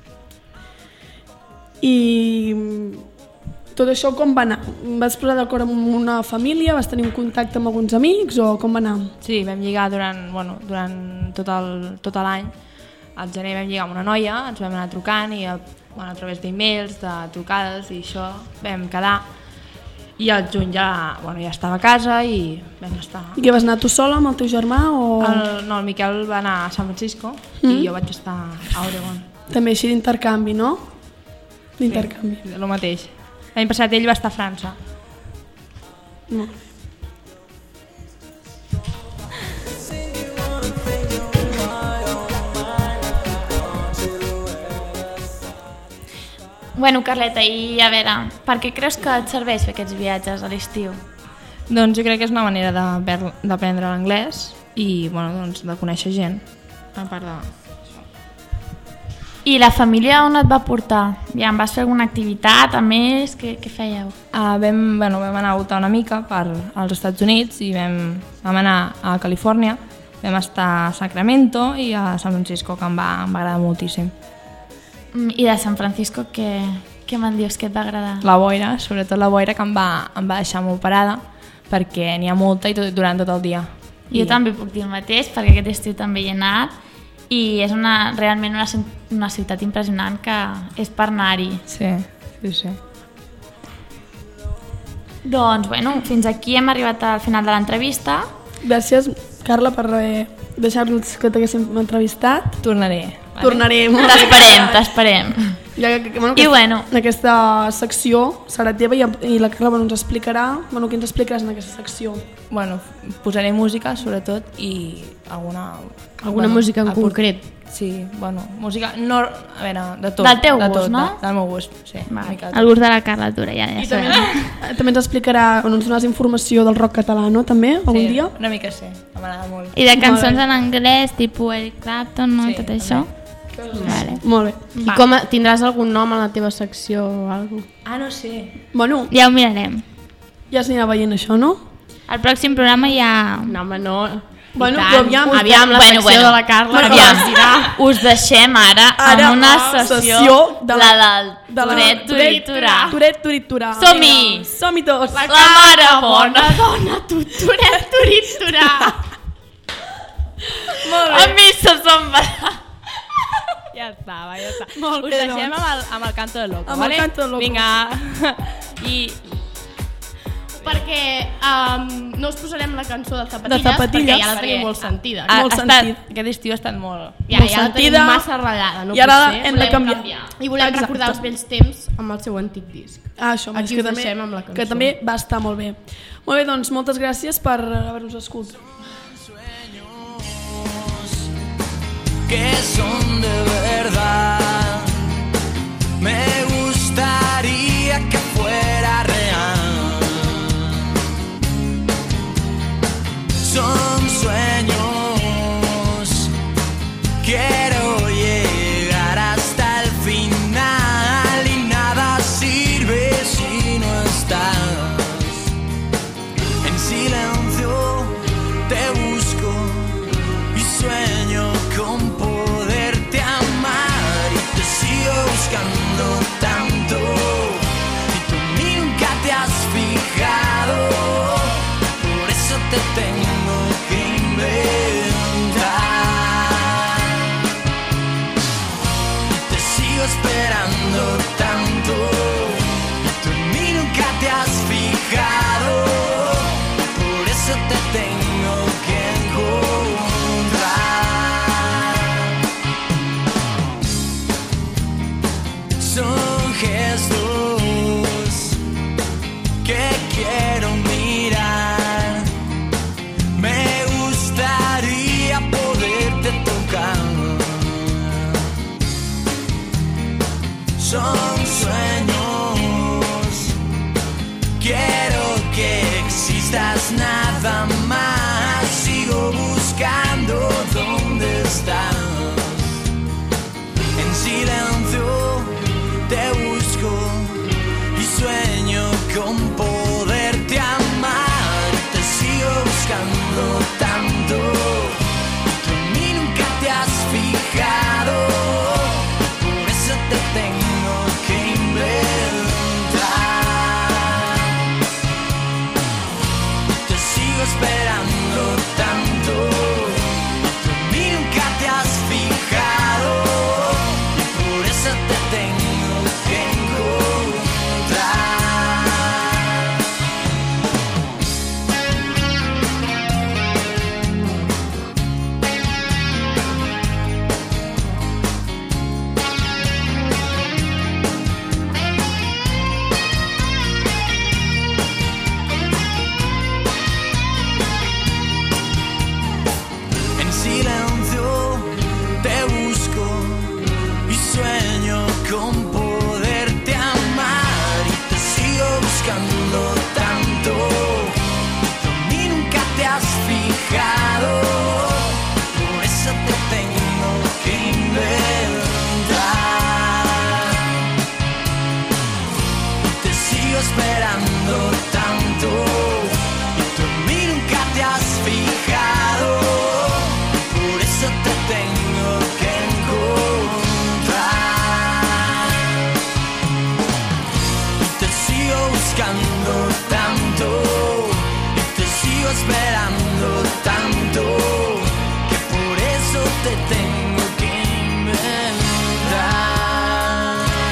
I mm, tot això com va anar? Vas posar d'acord amb una família? Vas tenir un contacte amb alguns amics o com va anar? Sí, vam lligar durant, bueno, durant tot el- tot l'any. Al gener vam lligar amb una noia, ens vam anar trucant i a, bueno, a través d'emails, de trucades i això vam quedar. I al juny ja, bueno, ja estava a casa i vam estar... I què, vas anar tu sola amb el teu germà o...? El, no, el Miquel va anar a San Francisco Mm. i jo vaig estar a Oregon. També així d'intercanvi, no? D'intercanvi. Sí, el mateix. L'any passat ell va estar a França. Molt bé. Bueno, Carleta, i a veure, per què creus que et serveix fer aquests viatges a l'estiu? Doncs jo crec que és una manera de ver- d'aprendre l'anglès i bueno, doncs, de conèixer gent. A part de... I la família on et va portar? Ja, vas fer alguna activitat, a més, què, què fèieu? Uh, vam, bueno, vam anar a votar una mica per als Estats Units i vam, vam anar a Califòrnia, vam estar a Sacramento i a San Francisco, que em va, em va agradar moltíssim. Mm, I de San Francisco, què, què me'n dius que et va agradar? La boira, sobretot la boira, que em va, em va deixar molt parada, perquè n'hi ha molta i tot, durant tot el dia. Jo també puc dir el mateix, perquè aquest estiu també hi he anat, i és una, realment una, cin- una ciutat impressionant que és per anar-hi. Sí, sí, sí. Doncs, bueno, fins aquí hem arribat al final de l'entrevista. Gràcies, Carla, per eh, deixar-nos que t'haguéssim entrevistat. Tornaré. Vale? Tornaré. T'esperem, t'esperem. Ja que, que, bueno, I bueno. Aquesta secció serà teva i, i la Carla bueno, ens explicarà... Bueno, què ens explicaràs en aquesta secció? Bueno, posaré música, sobretot, i alguna... Alguna música en concret? Sí, bueno, música... No, a veure, de tot. Del teu de gust, tot, no? De, del meu gust, sí. una mica de tot. El gust de la Carla Tura, ja, ja I també, també ens explicarà, bueno, ens donaràs informació del rock català, no? També, algun Sí, dia? una mica sí, m'agrada molt. I de cançons en anglès, tipus Eric Clapton, no? Sí, I tot això. Vale. Molt bé. I com a, tindràs algun nom a la teva secció o alguna cosa? Ah, no sé. Bueno, Ja ho mirarem. ja s'anirà veient això, no? Al pròxim programa ja... No, home, no. Bueno, I tant. però aviam- aviam la Bueno, secció bueno. de la Carla. Bueno, que aviam. ens dirà. Us deixem ara, Ara, amb una ah, sessió, sessió de la- la del de la- Toret Turiturà. Turet, turiturà. Som-hi! Vinga, Som-hi tots! La mare bona Dona, tu, Toret, Turiturà. Molt A mi se se'm va... Ja estava, ja està. Molt Us bé, deixem doncs. amb el, amb el canto de loco, Amb el vale? canto de loco. Vinga. I... perquè um, no us posarem la cançó de Zapatilles, De Zapatilles. perquè ja la tenim Perquè molt sentida. Ha, Molt ha estat, sentit. aquest estiu ha estat molt... Ja, molt ja la tenim sentida, massa ratllada, no i ara pot ser. hem de Volem canviar. canviar. I volem Exacte. recordar els vells temps amb el seu antic disc. Ah, això, Aquí que us també, deixem amb la cançó. que també va estar molt bé. Molt bé, doncs moltes gràcies per haver-nos escoltat. Que son de verdad. Me gustaría que fuera real. Son sueños. Quiero llegar hasta el final y nada sirve si no estás. En silencio te busco y sueño con poderte amar y te sigo buscando tanto y tú nunca te has fijado, por eso te tengo que inventar y te sigo esperando tanto y tú en mí nunca te has fijado, por eso te tengo que encontrar. Son gestos que quiero mirar. Me gustaría poderte tocar. Son sueños. Quiero que existas nada más. Sigo buscando dónde estás. En silencio te busco y sueño con poderte amar. Te sigo buscando tanto y tú en mí nunca te has fijado, por eso te tengo que inventar. Te sigo esperando tanto y tú en mí nunca te has fijado, y por eso te tengo que en silencio te busco y sueño con poderte amar y te sigo buscando tanto y tú en mí nunca te has fijado, por eso te tengo que inventar y te sigo esperando tanto y tú en mí nunca te has fijado, por eso te tengo que encontrar y te sigo buscando tanto y te sigo esperando tanto que por eso te tengo que inventar.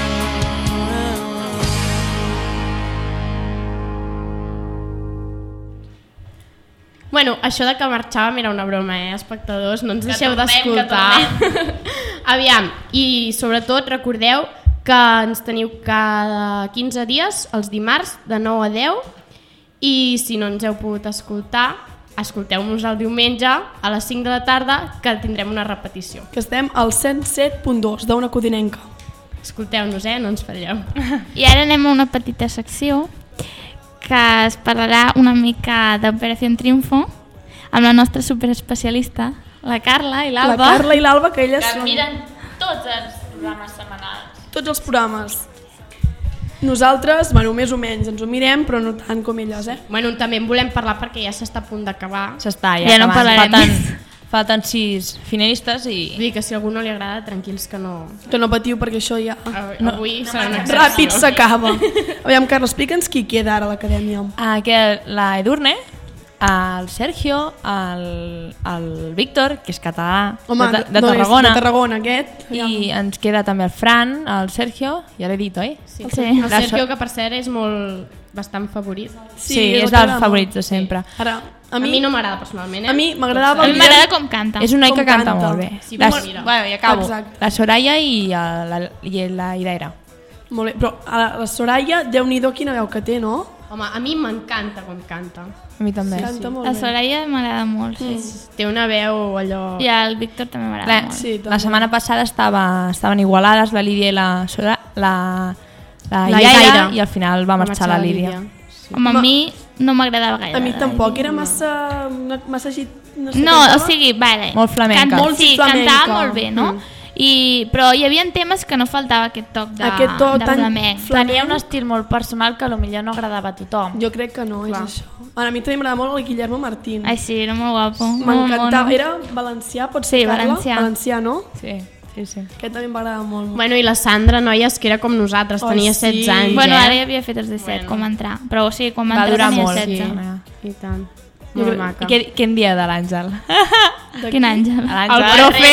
Bueno, això de que marxàvem era una broma, eh, espectadors, no ens Que deixeu tornem, d'escoltar. Aviam, i sobretot recordeu que ens teniu cada quinze dies, els dimarts, de nou a deu, i si no ens heu pogut escoltar, escolteu-nos el diumenge a les cinc de la tarda, que tindrem una repetició. Que estem al cent set punt dos d'Ona Codinenca. Escolteu-nos, eh? No ens falleu. I ara anem a una petita secció que es parlarà una mica d'Operació Triunfo amb la nostra superespecialista, la Carla i l'Alba. La Carla i l'Alba, que elles Que són miren tots els programes setmanals. tots els programes. Nosaltres, bueno, més o menys, ens ho mirem, però no tant com elles, eh? Bueno, també en volem parlar perquè ja s'està a punt d'acabar. S'està ja, Ja no acabant. parlarem Falten, més. falten sis finalistes i... Vull dir que si a algú no li agrada, tranquils que no... Que no patiu perquè això ja... No. Avui serà una excepció. Ràpid s'acaba. Aviam, Carla, explica'ns qui queda ara a l'acadèmia. Ah, que la Edurne, el Sergio, el, el Víctor, que és català, Home, de, de no és Tarragona, de Tarragona, aquest. i ens queda també el Fran, el Sergio, ja l'he dit, oi? Sí. Sí. El La Sergio, so- que per cert és molt bastant favorit. Sí, és el que dels m'agrada favorits de molt. sempre. Ara, a A mi, mi no m'agrada personalment, eh? a mi m'agradava... A mi m'agrada com canta. És un noi Com que canta, canta. molt bé. Sí, la, però mira. bueno, i acabo. Exacte. La Soraya i, el, la, i la Iraira. Molt bé, però a la, la Soraya, Déu-n'hi-do quina veu que té, no? Home, a mi m'encanta com canta. A mi també. Canta molt La bé. Soraya m'agrada molt, sí. Té una veu allò... I el Víctor també m'agrada La, molt. Sí, la també. setmana passada estava, estaven igualades la Lídia i la, Sora, la, la, La Iraira, Iraira. i al final va marxar la Lídia. Home, a mi no m'agradava gaire. A mi la tampoc, Lídia. era massa... massa agit... No, sé, No, cantava. o sigui, vale. Molt flamenca. Can- Molt sí, flamenca. cantava molt bé, no? Mm. I, però hi havia temes que no faltava aquest toc de, Aquest toc de tan flamenc. flamenc. Tenia un estil molt personal que potser no agradava a tothom. Jo crec que no, és això. Ara, a mi també m'agrada molt el Guillermo Martín. Ai, sí, era molt guapo. molt M'encantava. mono. Era valencià, pots Sí, ser, Carla? valencià. Valencià, no? Sí, sí, sí. Aquest també m'agradava molt. molt. Bueno, i la Sandra, noies, que era com nosaltres, Oh, tenia sí. setze anys, Bueno, eh? ara ja havia fet els disset, com entrar. Però o sigui, quan va, Va entrar durar tenia molt, setze. Sí, i tant. Jo Molt crec- maca. I què, què en dia de l'Àngel? Quin àngel? L'Àngel. El profe!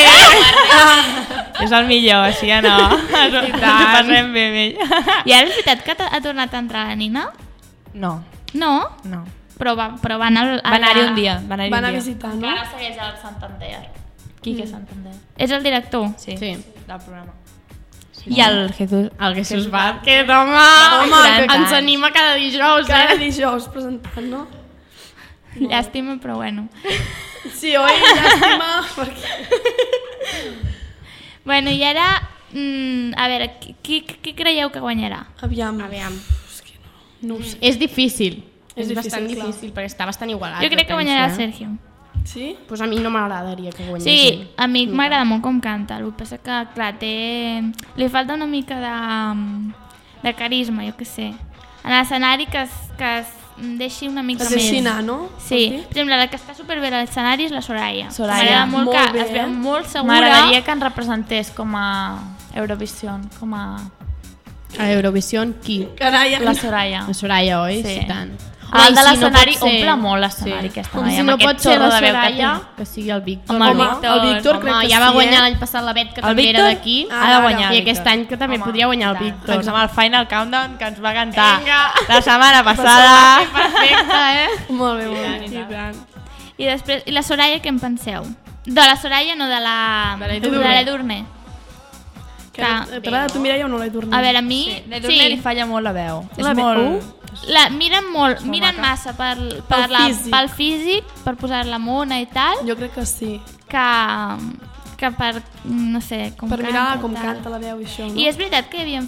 És el millor, sí o no? I tant. Passem bé amb ell. I ara és veritat que ha tornat a entrar la Nina? No, No? no. Però va, però va anar... Va anar-hi un dia. Va anar-hi Va un anar a dia. visitar, no? Encara segueix al Santander. Quique Santander. És el director? Sí, Sí. del programa. I el Jesús. El Jesús Vázquez, home! Home, que ens anima cada dijous, Cada eh? dijous presentant, no? Llàstima, però bueno. Sí, oi? Llàstima, perquè... Bueno, i ara... Mm, a veure, qui, qui, qui creieu que guanyarà? Aviam. Aviam. És que no, no ho sé. És difícil. És És, difícil, bastant clar. difícil, perquè està bastant igualat. Jo crec que penso, guanyarà el eh? Sergio. Sí? Pues a mi no m'agradaria que guanyés. Sí, a mi m'agrada molt com canta, el que passa que, clar, té... li falta una mica de, de carisma, jo què sé. En l'escenari que, es, que es deixi una mica Es més. deixi anar, no? Sí, Vols dir? per exemple, la que està superbé a l'escenari és la Soraya. Soraya. M'agrada molt, Molt que bé, es veu eh? molt segura. M'agradaria que ens representés com a Eurovision, com a A Eurovision, qui? Carai, la Soraya. La Soraya, oi? Sí. Sí, tant. El de Home, i si no l'escenari pot ser- omple molt l'escenari, aquesta Com noia, si amb no aquest pot ser xorro la de veu que Soraya, té. que sigui el Víctor. Home, el no? Víctor. el Víctor crec Home, que ja sí, va guanyar eh? l'any passat la Bet, que El també Víctor era d'aquí. ha de guanyar. I el aquest Víctor. any que també Home, podria guanyar el i tant. Víctor. Doncs amb el Final Countdown que ens va cantar Vinga. la setmana passada. Perfecte, eh? Molt bé, molt bé. I tant. I després, i la Soraya, què en penseu? De la Soraya, no de la... De l'Edurne. de l'Edurne. Que- Que- T'agrada tu, Mireia, o no l'he tornat? A veure, a mi... Sí, L'Edurne li falla molt la veu. És La veu? molt... La, miren molt, molt miren maca. massa per, per Pel la, físic. pel físic, per posar-la mona i tal, Jo crec que sí. que, que per, no sé, com Per canta. mirar i com tal. canta la veu i això, no? I és veritat que hi havia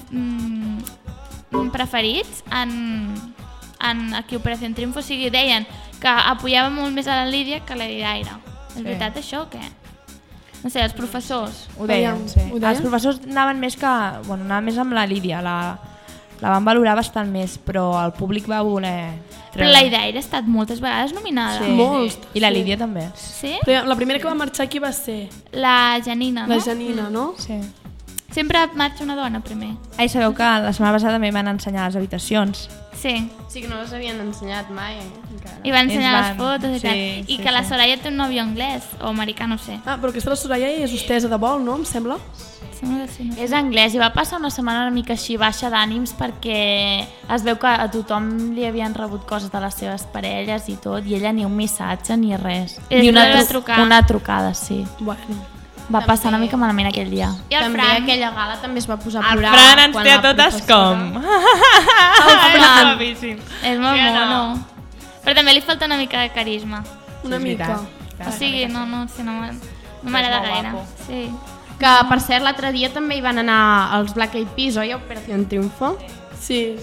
mm, preferits en, en aquí Operació Triunfo, o sigui, deien que apoyava molt més a la Lídia que a la Iraira. És veritat això o què? No sé, els professors. Ho deien, Aviam, sí. ho deien? Els professors anaven més que... Bueno, anaven més amb la Lídia, la, la van valorar bastant més, però el públic va voler... Però la Iraira ha estat moltes vegades nominada. Sí. Molts. I la sí. Lídia també. Sí? Però la primera que va marxar aquí va ser La Janina, no? la Janina, no? Sí. Sempre marxa una dona primer. Ai, sabeu que la setmana passada també van ensenyar les habitacions. Sí. Sí que no les havien ensenyat mai, eh? Encara. I va ensenyar Ells les van- fotos i sí, tal. I sí, que la sí. Soraya té un nòvio anglès, o americà, no sé. Ah, però aquesta la Soraya és hostesa de vol, no? Em sembla? Sembla que sí, no sé. És anglès i va passar una setmana una mica així baixa d'ànims perquè es veu que a tothom li havien rebut coses de les seves parelles i tot, i ella ni un missatge ni res. I Ni una, després va tru trucar. una trucada, sí. Bueno. Va passar una mica malament aquell dia. I el També Fran, aquella gala també es va posar a El plorar. Fran ens quan té a la totes professora- com... El Fran. Guapíssim. és molt Sí o no? mono. Però també li falta una mica de carisma. Una és mica. veritat. O sigui, no, no, sí, no, m'ha- no m'agrada molt gaire. guapo. Sí. Que, per cert, l'altre dia també hi van anar els Black Eyed Peas, oi? A Operació Triunfo. Sí.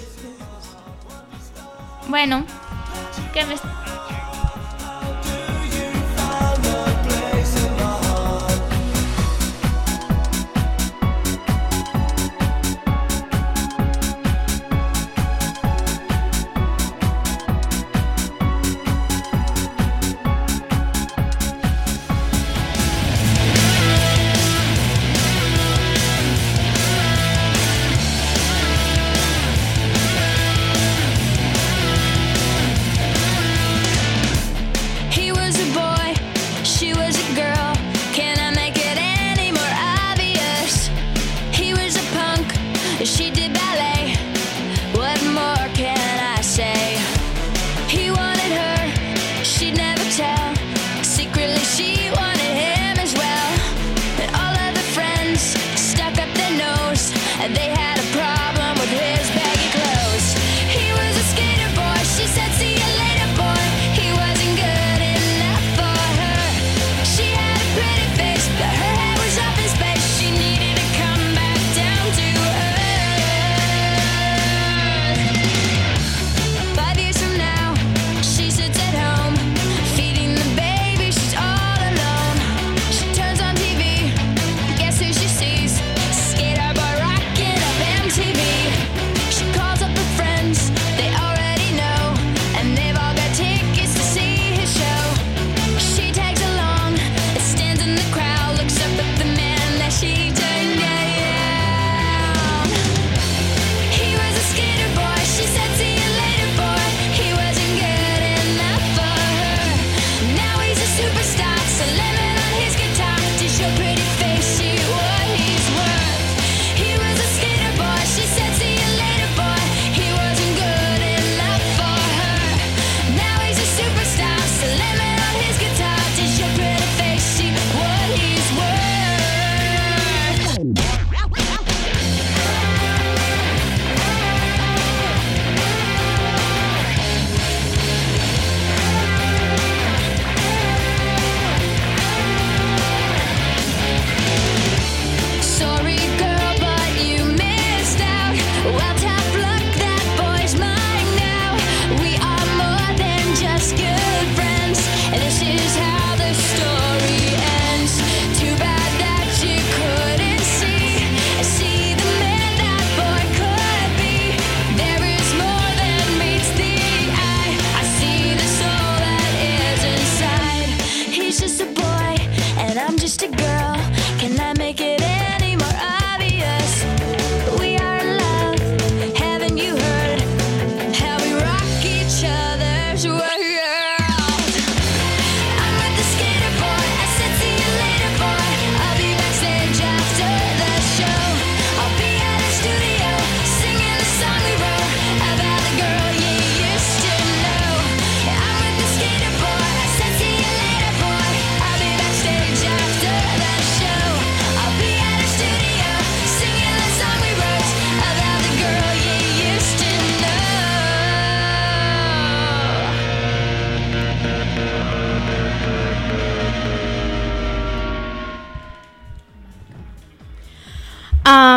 Bueno, què més?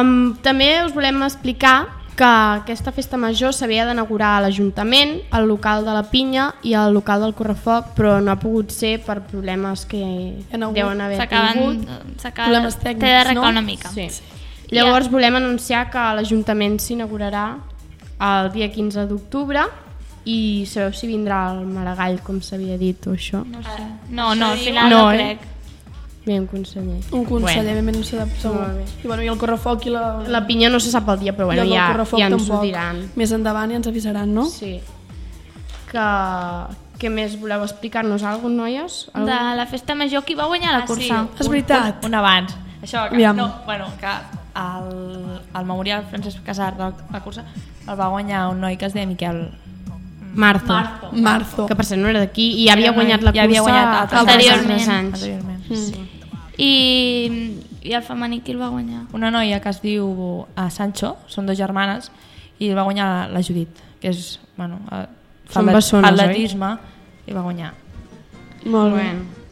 Um, també us volem explicar que aquesta festa major s'havia d'inaugurar a l'Ajuntament, al local de la Pinya i al local del Correfoc, però no ha pogut ser per problemes que deuen haver tingut. Problemes tècnics, té de arreglar una mica. Sí. Llavors volem anunciar que l'Ajuntament s'inaugurarà el dia quinze d'octubre i sabeu si vindrà el Maragall, com s'havia dit, o això? No sé. No, no, al final no, no crec. Bé, un conseller. Un conseller, bueno. ben no sé de segur. I, bueno, I el Correfoc i la... La Pinya no se sap el dia, però bueno, ja, ja ens ho diran. Més endavant ja ens avisaran, no? Sí. Que... Què més voleu explicar-nos alguna cosa, noies? Algun? De la festa major, qui va guanyar la cursa? Ah, sí, és veritat. Un, un abans. Això, que, no, bueno, que el, el memorial Francesc Casar de la cursa el va guanyar un noi que es deia Miquel Marzo. Marzo. Marzo. Que per cert no era d'aquí i ja havia guanyat la cursa ja havia guanyat anteriorment. anys. anteriorment. Mm. Sí. I, I el femení qui el va guanyar? Una noia que es diu uh, Sancho, són dues germanes, i el va guanyar la Judit, que és, bueno, uh, són bessones, atletisme, oi? I va guanyar. Molt bé.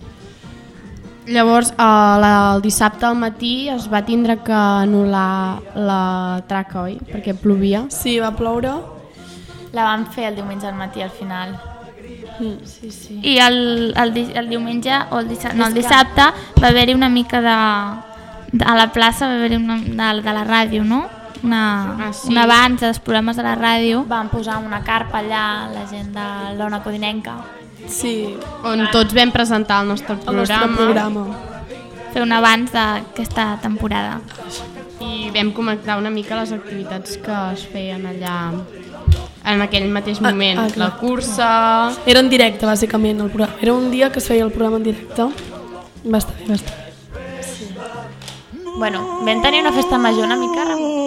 Llavors, el, el dissabte al matí es va tindre que anul·lar la traca, oi? Perquè plovia. Sí, va ploure. La van fer el diumenge al matí al final. Mm. Sí, sí. I el, el, el diumenge o el dissabte, no, el dissabte va haver-hi una mica de, de a la plaça va haver-hi una de, de la ràdio, no? Una, ah, sí. un avanç dels programes de la ràdio. Van posar una carpa allà, la gent de l'Ona Codinenca. Sí, on tots vam presentar el nostre programa. El nostre programa. Fer un avanç d'aquesta temporada. I vam comentar una mica les activitats que es feien allà en aquell mateix moment. Ah, ah, la cursa... Era en directe, bàsicament, el programa. Era un dia que es feia el programa en directe. Va estar bé, va estar bé. Sí. Bueno, vam tenir una festa major una mica...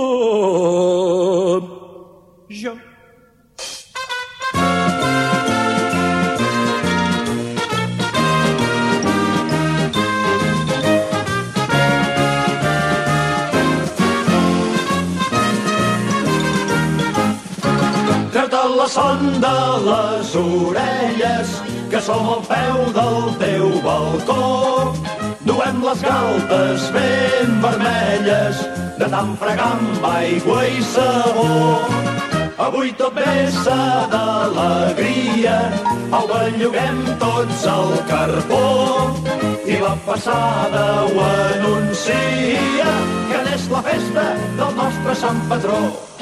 Jo. Treu-te la son de les orelles, que som al peu del teu balcó. Duem les galtes ben vermelles, de tant fregar amb aigua i sabó. Avui tot vessa d'alegria, el belluguem tots al carbó. I la passada ho anuncia, que n'és la festa del nostre sant patró.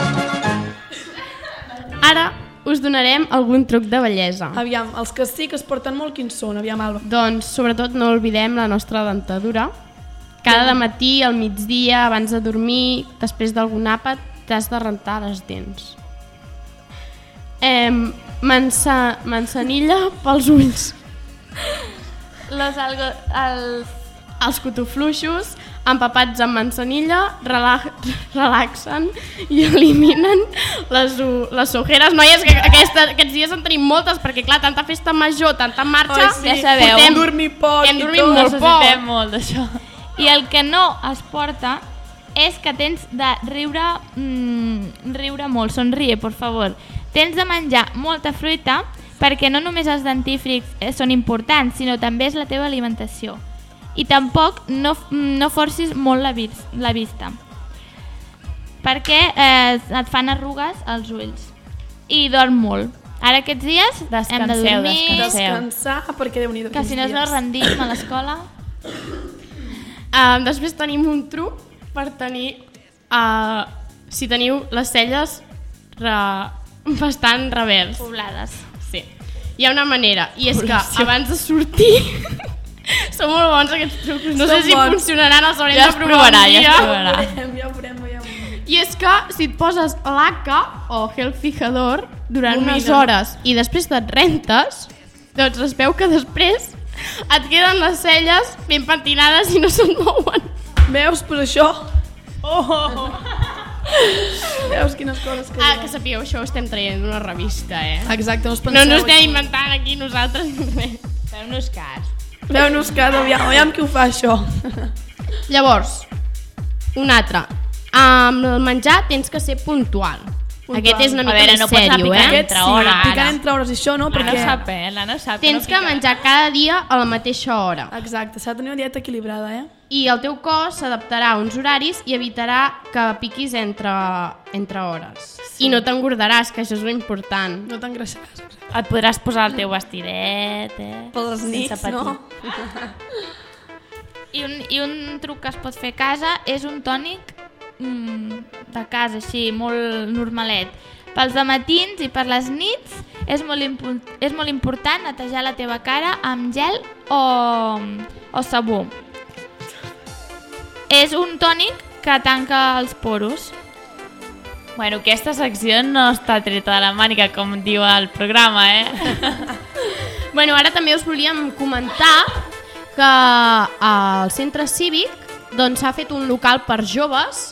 Ara us donarem algun truc de bellesa. Aviam, els que sí que es porten molt, quins són? Aviam, Alba. Doncs, sobretot, no oblidem la nostra dentadura. Cada de matí, al migdia, abans de dormir, després d'algun àpat, t'has de rentar les dents. Eh, mansa, manzanilla pels ulls. Les algo, els... Els cotofluixos, empapats amb manzanilla, relax, relaxen i eliminen les, les ojeres. Noies, que aquesta, aquests dies en tenim moltes, perquè clar, tanta festa major, tanta marxa, oh, sí. Ja sabeu. Hem dormit poc hem i dormit tot. molt poc. Necessitem molt d'això. I el que no es porta és que tens de riure, mm, riure molt, sonríe, por favor. Tens de menjar molta fruita, perquè no només els dentífrics són importants, sinó també és la teva alimentació. I tampoc no, no forcis molt la, vis, la vista, perquè eh, et fan arrugues als ulls i dorm molt. Ara aquests dies descanseu, hem de dormir, descanseu. Descansar, perquè Déu-n'hi-do. Que si no es no rendim a l'escola. Uh, després tenim un truc per tenir, uh, si teniu les celles re, bastant revers. Poblades. Sí. Hi ha una manera, i és que abans de sortir... Són molt bons aquests trucs. No Són sé si bons. funcionaran, els haurem Ja de es provar provarà, un dia. ja es provarà. Ja ho veurem, ja ho veurem, ja ho veurem. I és que si et poses laca o gel fijador durant Domina. unes hores i després te't rentes, doncs es veu que després et queden les celles ben pentinades i no se't mouen. Veus, per això? Oh! Veus quines coses que... Ah, que sapigueu, això ho estem traient d'una revista, eh? Exacte, no us penseu... No ens estem inventant aquí nosaltres. Feu-nos cas. Feu-nos cas, aviam, aviam qui ho fa, això. Llavors, un altre. Amb el menjar tens que ser puntual. Un Aquest és una A mica veure, més no pots anar sèrio, picant eh? entre hores. Sí, picant entre hores i això no, Perquè... perquè... No sap, eh? L'Anna sap que Tens no que pica. menjar cada dia a la mateixa hora. Exacte, s'ha de tenir una dieta equilibrada, eh? I el teu cos s'adaptarà a uns horaris i evitarà que piquis entre, entre hores. Sí. I no t'engordaràs, que això és l'important. No t'engreixaràs. Et podràs posar el teu vestidet, eh? Per les nits, Sense patir. no? I un, I un truc que es pot fer a casa és un tònic mm, de casa, així, molt normalet. Pels dematins i per les nits és molt, impu- és molt important netejar la teva cara amb gel o, o sabó. És un tònic que tanca els poros. Bueno, aquesta secció no està treta de la mànica, com diu el programa, eh? Bueno, ara també us volíem comentar que al centre cívic doncs, s'ha fet un local per joves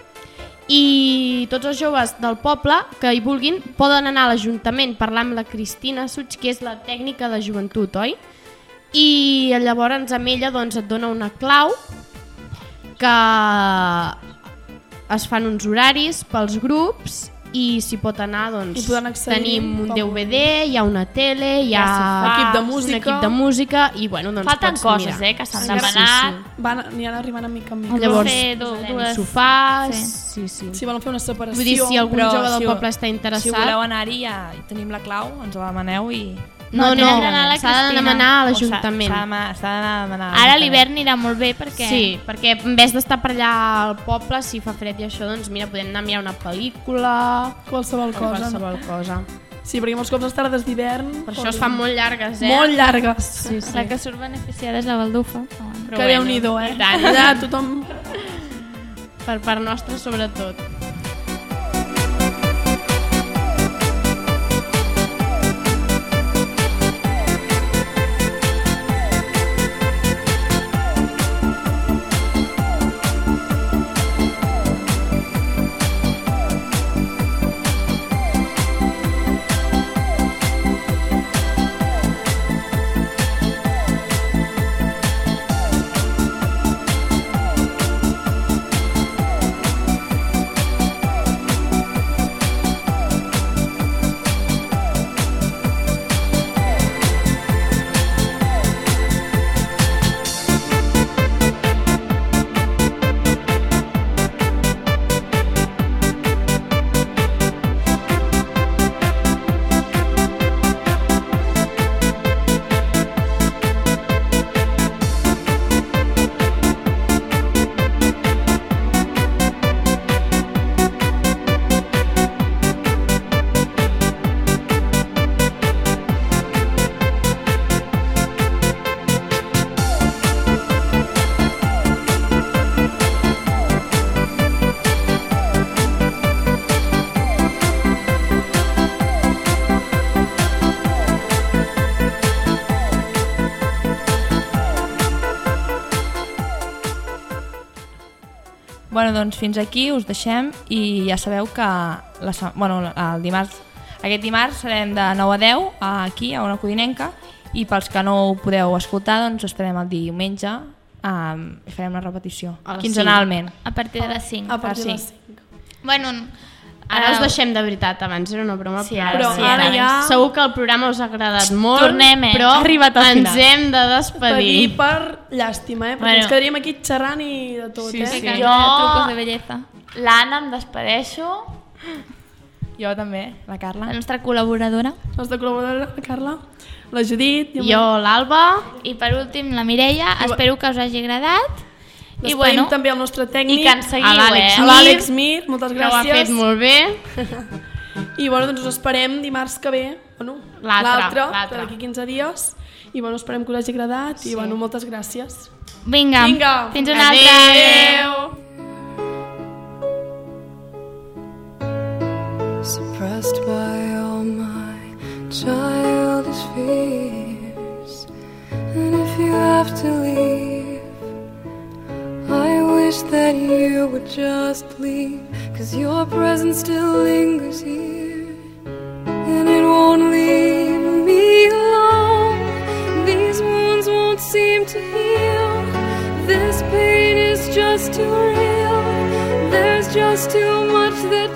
i tots els joves del poble que hi vulguin poden anar a l'Ajuntament, parlar amb la Cristina Suig, que és la tècnica de joventut, oi? I llavors amb ella doncs, et dona una clau que es fan uns horaris pels grups i s'hi pot anar, doncs, I poden accedir tenim un com- D V D, hi ha una tele, hi ha Equip de música. un equip de música i bueno, doncs Falten pots coses, mirar. eh, que s'han Sí, demanat. sí, Van, aniran arribant a mica en mica. Llavors, Llavors, fer du dues... sofàs, Sí. sí, sí. Si volen fer una separació... Vull dir, si algun Però jove del si- poble està Si interessat... voleu anar-hi, ja hi tenim la clau, ens la demaneu i... No, No, no, tenen d'anar a la s'ha de Cristina. demanar a o s'ha- l'Ajuntament. S'ha de- s'ha d'anar a demanar. a Ara l'Ajuntament. l'hivern anirà molt bé perquè... Sí, perquè en vez d'estar per allà al poble, si fa fred i això, doncs mira, podem anar a mirar una pel·lícula... Qualsevol o cosa. qualsevol cosa. Sí, perquè molts cops les tardes d'hivern... Per això es fan molt llargues, eh? Molt llargues. Sí, sí. La que surt beneficiada és la baldufa. Però bueno. Que Déu-n'hi-do, eh? i tant. Allà tothom... Per part nostra, sobretot. Bueno, doncs fins aquí us deixem i ja sabeu que la, se- bueno, el dimarts, aquest dimarts serem de nou a deu aquí a una codinenca i pels que no ho podeu escoltar doncs esperem el diumenge um, i farem la repetició A les quinzenalment. A partir de les cinc. A partir Ah, de sí. les cinc. Bueno, Ara us Ah. deixem de veritat, abans era una broma, Sí, però, ara Però sí, ara ara ja... segur que el programa us ha agradat molt, Tornem, eh? però Ha arribat al ens final. hem de Pedir despedir. per llàstima, eh? Perquè Bueno. ens quedaríem aquí xerrant i de tot, Sí, eh? sí. que Jo- trucos de bellesa. L'Anna em despedeixo. Jo també, la Carla. La nostra col·laboradora. La nostra col·laboradora, la Carla, la Judit... i Jo, l'Alba, I per últim, la Mireia. I- Espero que us hagi agradat. I Despedim bueno, també el nostre tècnic, I que ens seguiu, a l'Àlex eh? a l'Àlex Mir, moltes que ho ha gràcies. fet molt bé. I bueno, doncs us esperem dimarts que ve, bueno, L'altre, l'altre, l'altre. d'aquí quinze dies. I bueno, esperem que us hagi agradat Sí. i bueno, moltes gràcies. vinga, Vinga. fins una altra. Adéu. Suppressed by all my childish fears. And if you have to leave, I wish that you would just leave. Cause your presence still lingers here, and it won't leave me alone. These wounds won't seem to heal. This pain is just too real. There's just too much that